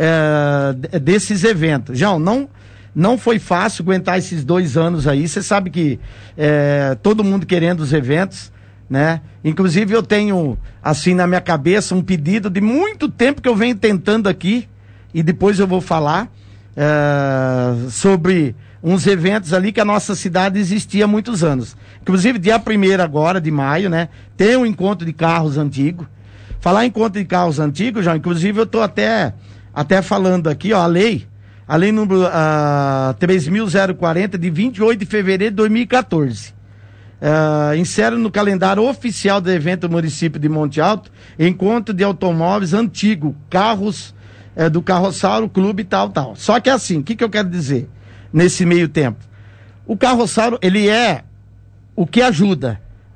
é, desses eventos. João, não, não foi fácil aguentar esses dois anos aí, você sabe que é, todo mundo querendo os eventos, né, inclusive eu tenho, assim, na minha cabeça um pedido de muito tempo que eu venho tentando aqui, e depois eu vou falar, Uh, sobre uns eventos ali que a nossa cidade existia há muitos anos. Inclusive, dia primeiro agora, de maio, né? Tem um encontro de carros antigos. Falar em encontro de carros antigos, já, inclusive eu tô até, até falando aqui, ó, a lei, a lei número uh, três mil quarenta, de vinte e oito de fevereiro de dois mil e quatorze. Uh, insere no calendário oficial do evento do município de Monte Alto, encontro de automóveis antigos, carros É, do Carrossauro Clube e tal, tal. Só que é assim, o que, que eu quero dizer nesse meio tempo? O Carrossauro, ele é o que ajuda,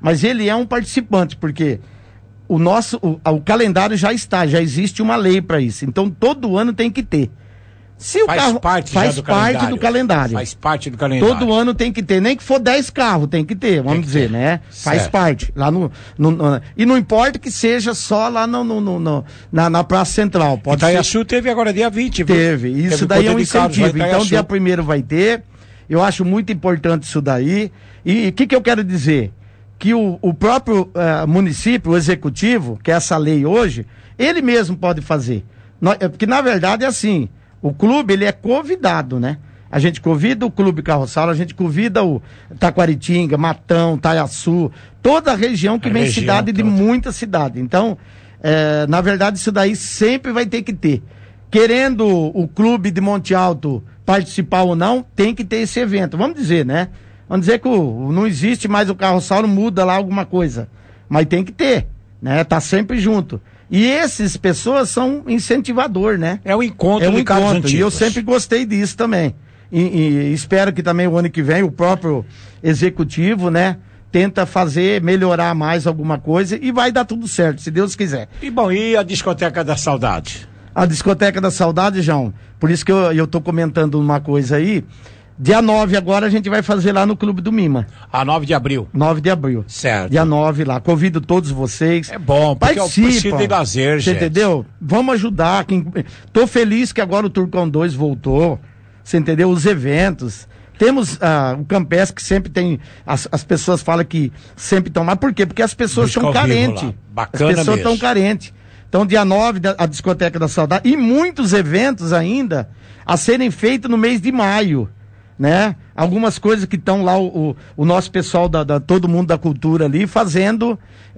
mas ele é um participante, porque o nosso, o, o calendário já está, já existe uma lei para isso. Então todo ano tem que ter. Se o faz carro parte, faz do, parte calendário. do calendário. Faz parte do calendário. Todo ano tem que ter, nem que for dez carros, tem que ter, vamos que dizer, ter. né? Certo. Faz parte. Lá no, no, no, e não importa que seja só lá no, no, no, no na, na Praça Central. Pode Itaiaçu ser... teve agora dia vinte, viu? Teve. Isso teve daí é um incentivo. Carlos, então, dia primeiro vai ter. Eu acho muito importante isso daí. E o que, que eu quero dizer? Que o, o próprio uh, município, o executivo, que é essa lei hoje, ele mesmo pode fazer. Nós, porque, na verdade, é assim. O clube, ele é convidado, né? A gente convida o Clube Carroçal, a gente convida o Taquaritinga, Matão, Itaiaçu, toda a região que a vem região cidade toda. De muita cidade. Então, é, na verdade, isso daí sempre vai ter que ter. Querendo o clube de Monte Alto participar ou não, tem que ter esse evento. Vamos dizer, né? Vamos dizer que o, não existe mais o Carroçal, muda lá alguma coisa. Mas tem que ter, né? Tá sempre junto. E essas pessoas são incentivador, né? É o encontro é um de encontro. antigos. E eu sempre gostei disso também. E, e espero que também o ano que vem o próprio executivo, né, tenta fazer, melhorar mais alguma coisa e vai dar tudo certo, se Deus quiser. E bom, e a Discoteca da Saudade? A Discoteca da Saudade, João, por isso que eu, eu tô comentando uma coisa aí. Dia nove agora a gente vai fazer lá no Clube do Mima. Ah, nove de abril. nove de abril. Certo. Dia nove lá. Convido todos vocês. É bom, porque participam, eu preciso de lazer, gente. Você entendeu? Vamos ajudar. Quem... Tô feliz que agora o Turcão dois voltou. Você entendeu? Os eventos. Temos ah, o Campestre que sempre tem. As, as pessoas falam que sempre estão. Mas por quê? Porque as pessoas estão carentes. Bacana as pessoas estão mesmo. carentes. Então, dia nove, a Discoteca da Saudade. E muitos eventos ainda a serem feitos no mês de maio. Né? Algumas coisas que estão lá, o, o, o nosso pessoal, da, da, todo mundo da cultura ali, fazendo,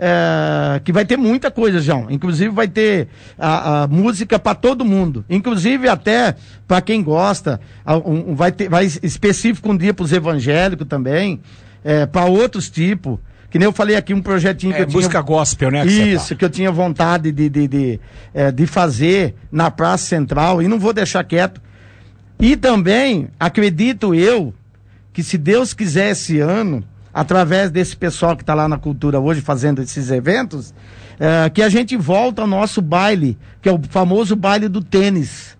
é, que vai ter muita coisa, João. Inclusive vai ter a, a música para todo mundo. Inclusive até para quem gosta, um, um, vai ter vai específico um dia para os evangélicos também, é, para outros tipos. Que nem eu falei aqui, um projetinho é, que eu tinha... música gospel, né? Isso, que, que eu tinha vontade de, de, de, é, de fazer na Praça Central e não vou deixar quieto. E também, acredito eu, que se Deus quiser esse ano, através desse pessoal que está lá na cultura hoje fazendo esses eventos, é, que a gente volta ao nosso baile, que é o famoso baile do tênis.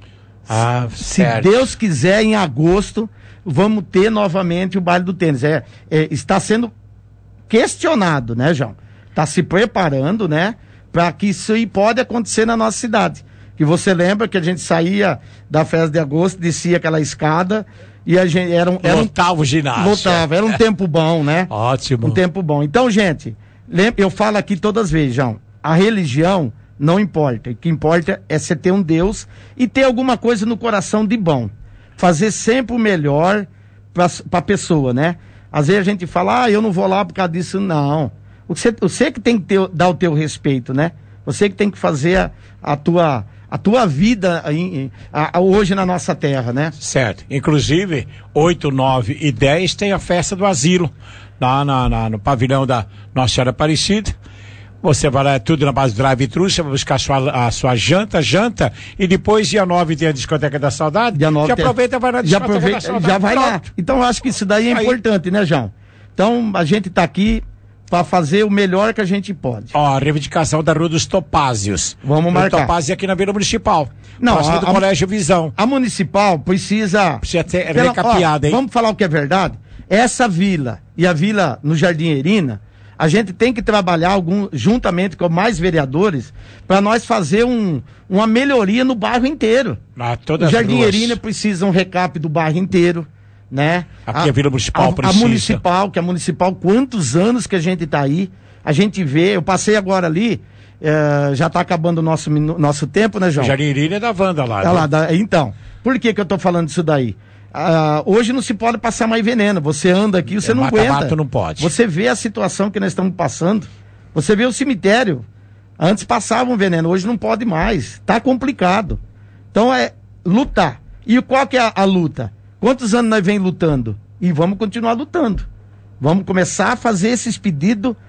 Ah, se certo. Deus quiser, em agosto, vamos ter novamente o baile do tênis. É, é, está sendo questionado, né, João? Está se preparando, né, para que isso aí pode acontecer na nossa cidade. Que você lembra que a gente saía da festa de agosto, descia aquela escada e a gente era um, era lotava um, o ginásio. Lotava, era um tempo bom, né? Ótimo. Um tempo bom. Então, gente, lembra, eu falo aqui todas as vezes, João, a religião não importa. O que importa é você ter um Deus e ter alguma coisa no coração de bom. Fazer sempre o melhor para a pessoa, né? Às vezes a gente fala, ah, eu não vou lá por causa disso. Não. Você, você que tem que ter, dar o teu respeito, né? Você que tem que fazer a, a tua... a tua vida em, a, a, hoje na nossa terra, né? Certo. Inclusive, oito, nove e dez tem a festa do asilo, lá na, na, no pavilhão da Nossa Senhora Aparecida. Você vai lá, é tudo na base do drive-thru, você vai buscar a sua, a sua janta, janta, e depois, dia nove, tem a Discoteca da Saudade. Dia nove, já aproveita e vai na Discoteca já aproveita, da Saudade. Já vai Pronto. lá. Então, eu acho que isso daí é Aí. importante, né, João? Então, a gente tá aqui para fazer o melhor que a gente pode. Ó, a reivindicação da Rua dos Topázios. Vamos marcar. Topázio aqui na Vila Municipal. Não, próximo a, do a, Colégio Visão. A Municipal precisa... Precisa ter pela, recapeada, ó, hein? Vamos falar o que é verdade? Essa vila e a vila no Jardim Erina, a gente tem que trabalhar algum, juntamente com mais vereadores para nós fazer um, uma melhoria no bairro inteiro. Ah, todas o Jardim ruas. Erina precisa um recap do bairro inteiro, né? Aqui a, a Vila Municipal a, precisa. A Municipal, que a Municipal, quantos anos que a gente está aí, a gente vê, eu passei agora ali, é, já está acabando o nosso, nosso tempo, né, João? O Jardim Erina é da Wanda lá. É lá da, então, por que que eu estou falando isso daí? Ah, hoje não se pode passar mais veneno. Você anda aqui, você é, não mata, aguenta. Mata não pode. Você vê a situação que nós estamos passando. Você vê o cemitério. Antes passavam veneno, hoje não pode mais. Tá complicado. Então é lutar. E qual que é a, a luta? Quantos anos nós vem lutando? E vamos continuar lutando. Vamos começar a fazer esses pedidos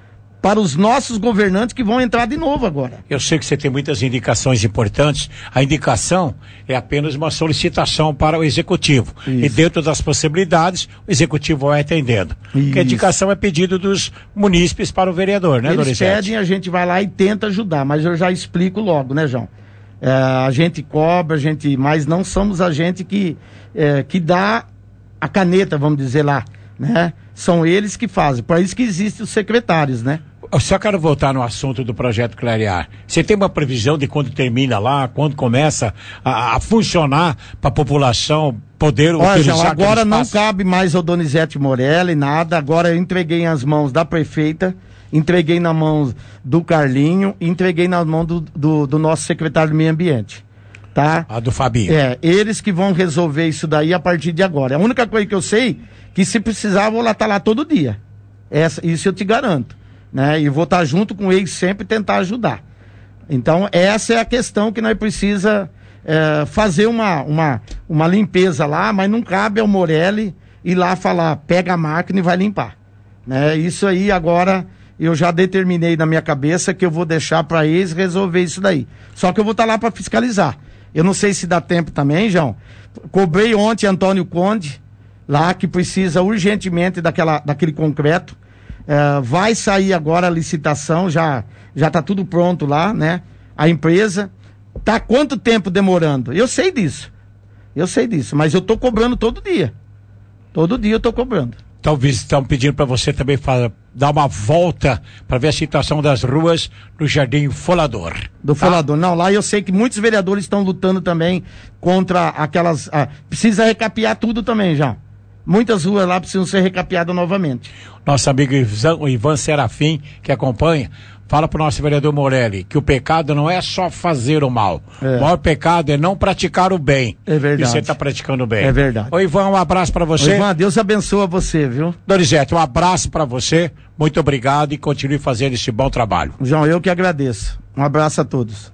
para os nossos governantes que vão entrar de novo agora. Eu sei que você tem muitas indicações importantes. A indicação é apenas uma solicitação para o executivo. Isso. E dentro das possibilidades, o executivo vai atendendo. Isso. Porque a indicação é pedido dos munícipes para o vereador, né, Eles Donizete? pedem, a gente vai lá e tenta ajudar, mas eu já explico logo, né, João? É, a gente cobra, a gente, mas não somos a gente que, é, que dá a caneta, vamos dizer lá, né? São eles que fazem, por isso que existem os secretários, né? Eu só quero voltar no assunto do projeto Clarear. Você tem uma previsão de quando termina lá, quando começa a, a funcionar para a população poder Olha, utilizar João, agora não espaço? cabe mais ao Donizete Morelli nada, agora eu entreguei as mãos da prefeita, entreguei na mão do Carlinho, entreguei na mão do, do, do nosso secretário do Meio Ambiente, tá? A do Fabinho. É, eles que vão resolver isso daí a partir de agora. A única coisa que eu sei, que se precisar, eu vou lá estar lá todo dia. Essa, isso eu te garanto, né? E vou estar junto com eles sempre tentar ajudar. Então, essa é a questão que nós precisa é, fazer uma, uma, uma limpeza lá, mas não cabe ao Morelli ir lá falar, pega a máquina e vai limpar, né? Isso aí agora... Eu já determinei na minha cabeça que eu vou deixar para eles resolver isso daí. Só que eu vou estar lá para fiscalizar. Eu não sei se dá tempo também, João. Cobrei ontem Antônio Conde, lá que precisa urgentemente daquela, daquele concreto. É, vai sair agora a licitação, já já está tudo pronto lá, né? A empresa. Tá quanto tempo demorando? Eu sei disso. Eu sei disso, mas eu tô cobrando todo dia. Todo dia eu tô cobrando. Talvez estão pedindo para você também fa- dar uma volta para ver a situação das ruas no Jardim Folador. Do tá? Folador. Não, lá eu sei que muitos vereadores estão lutando também contra aquelas... Ah, precisa recapear tudo também, já. Muitas ruas lá precisam ser recapeadas novamente. Nosso amigo Ivan, o Ivan Serafim, que acompanha, fala pro nosso vereador Morelli que o pecado não é só fazer o mal. É. O maior pecado é não praticar o bem. É verdade. E você está praticando o bem. É verdade. Ô Ivan, um abraço para você. Ô, Ivan, Deus abençoa você, viu? Donizete, um abraço para você. Muito obrigado e continue fazendo esse bom trabalho. João, eu que agradeço. Um abraço a todos.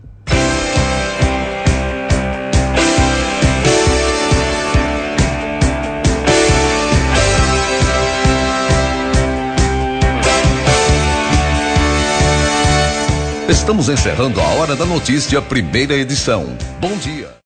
Estamos encerrando a Hora da Notícia, primeira edição. Bom dia.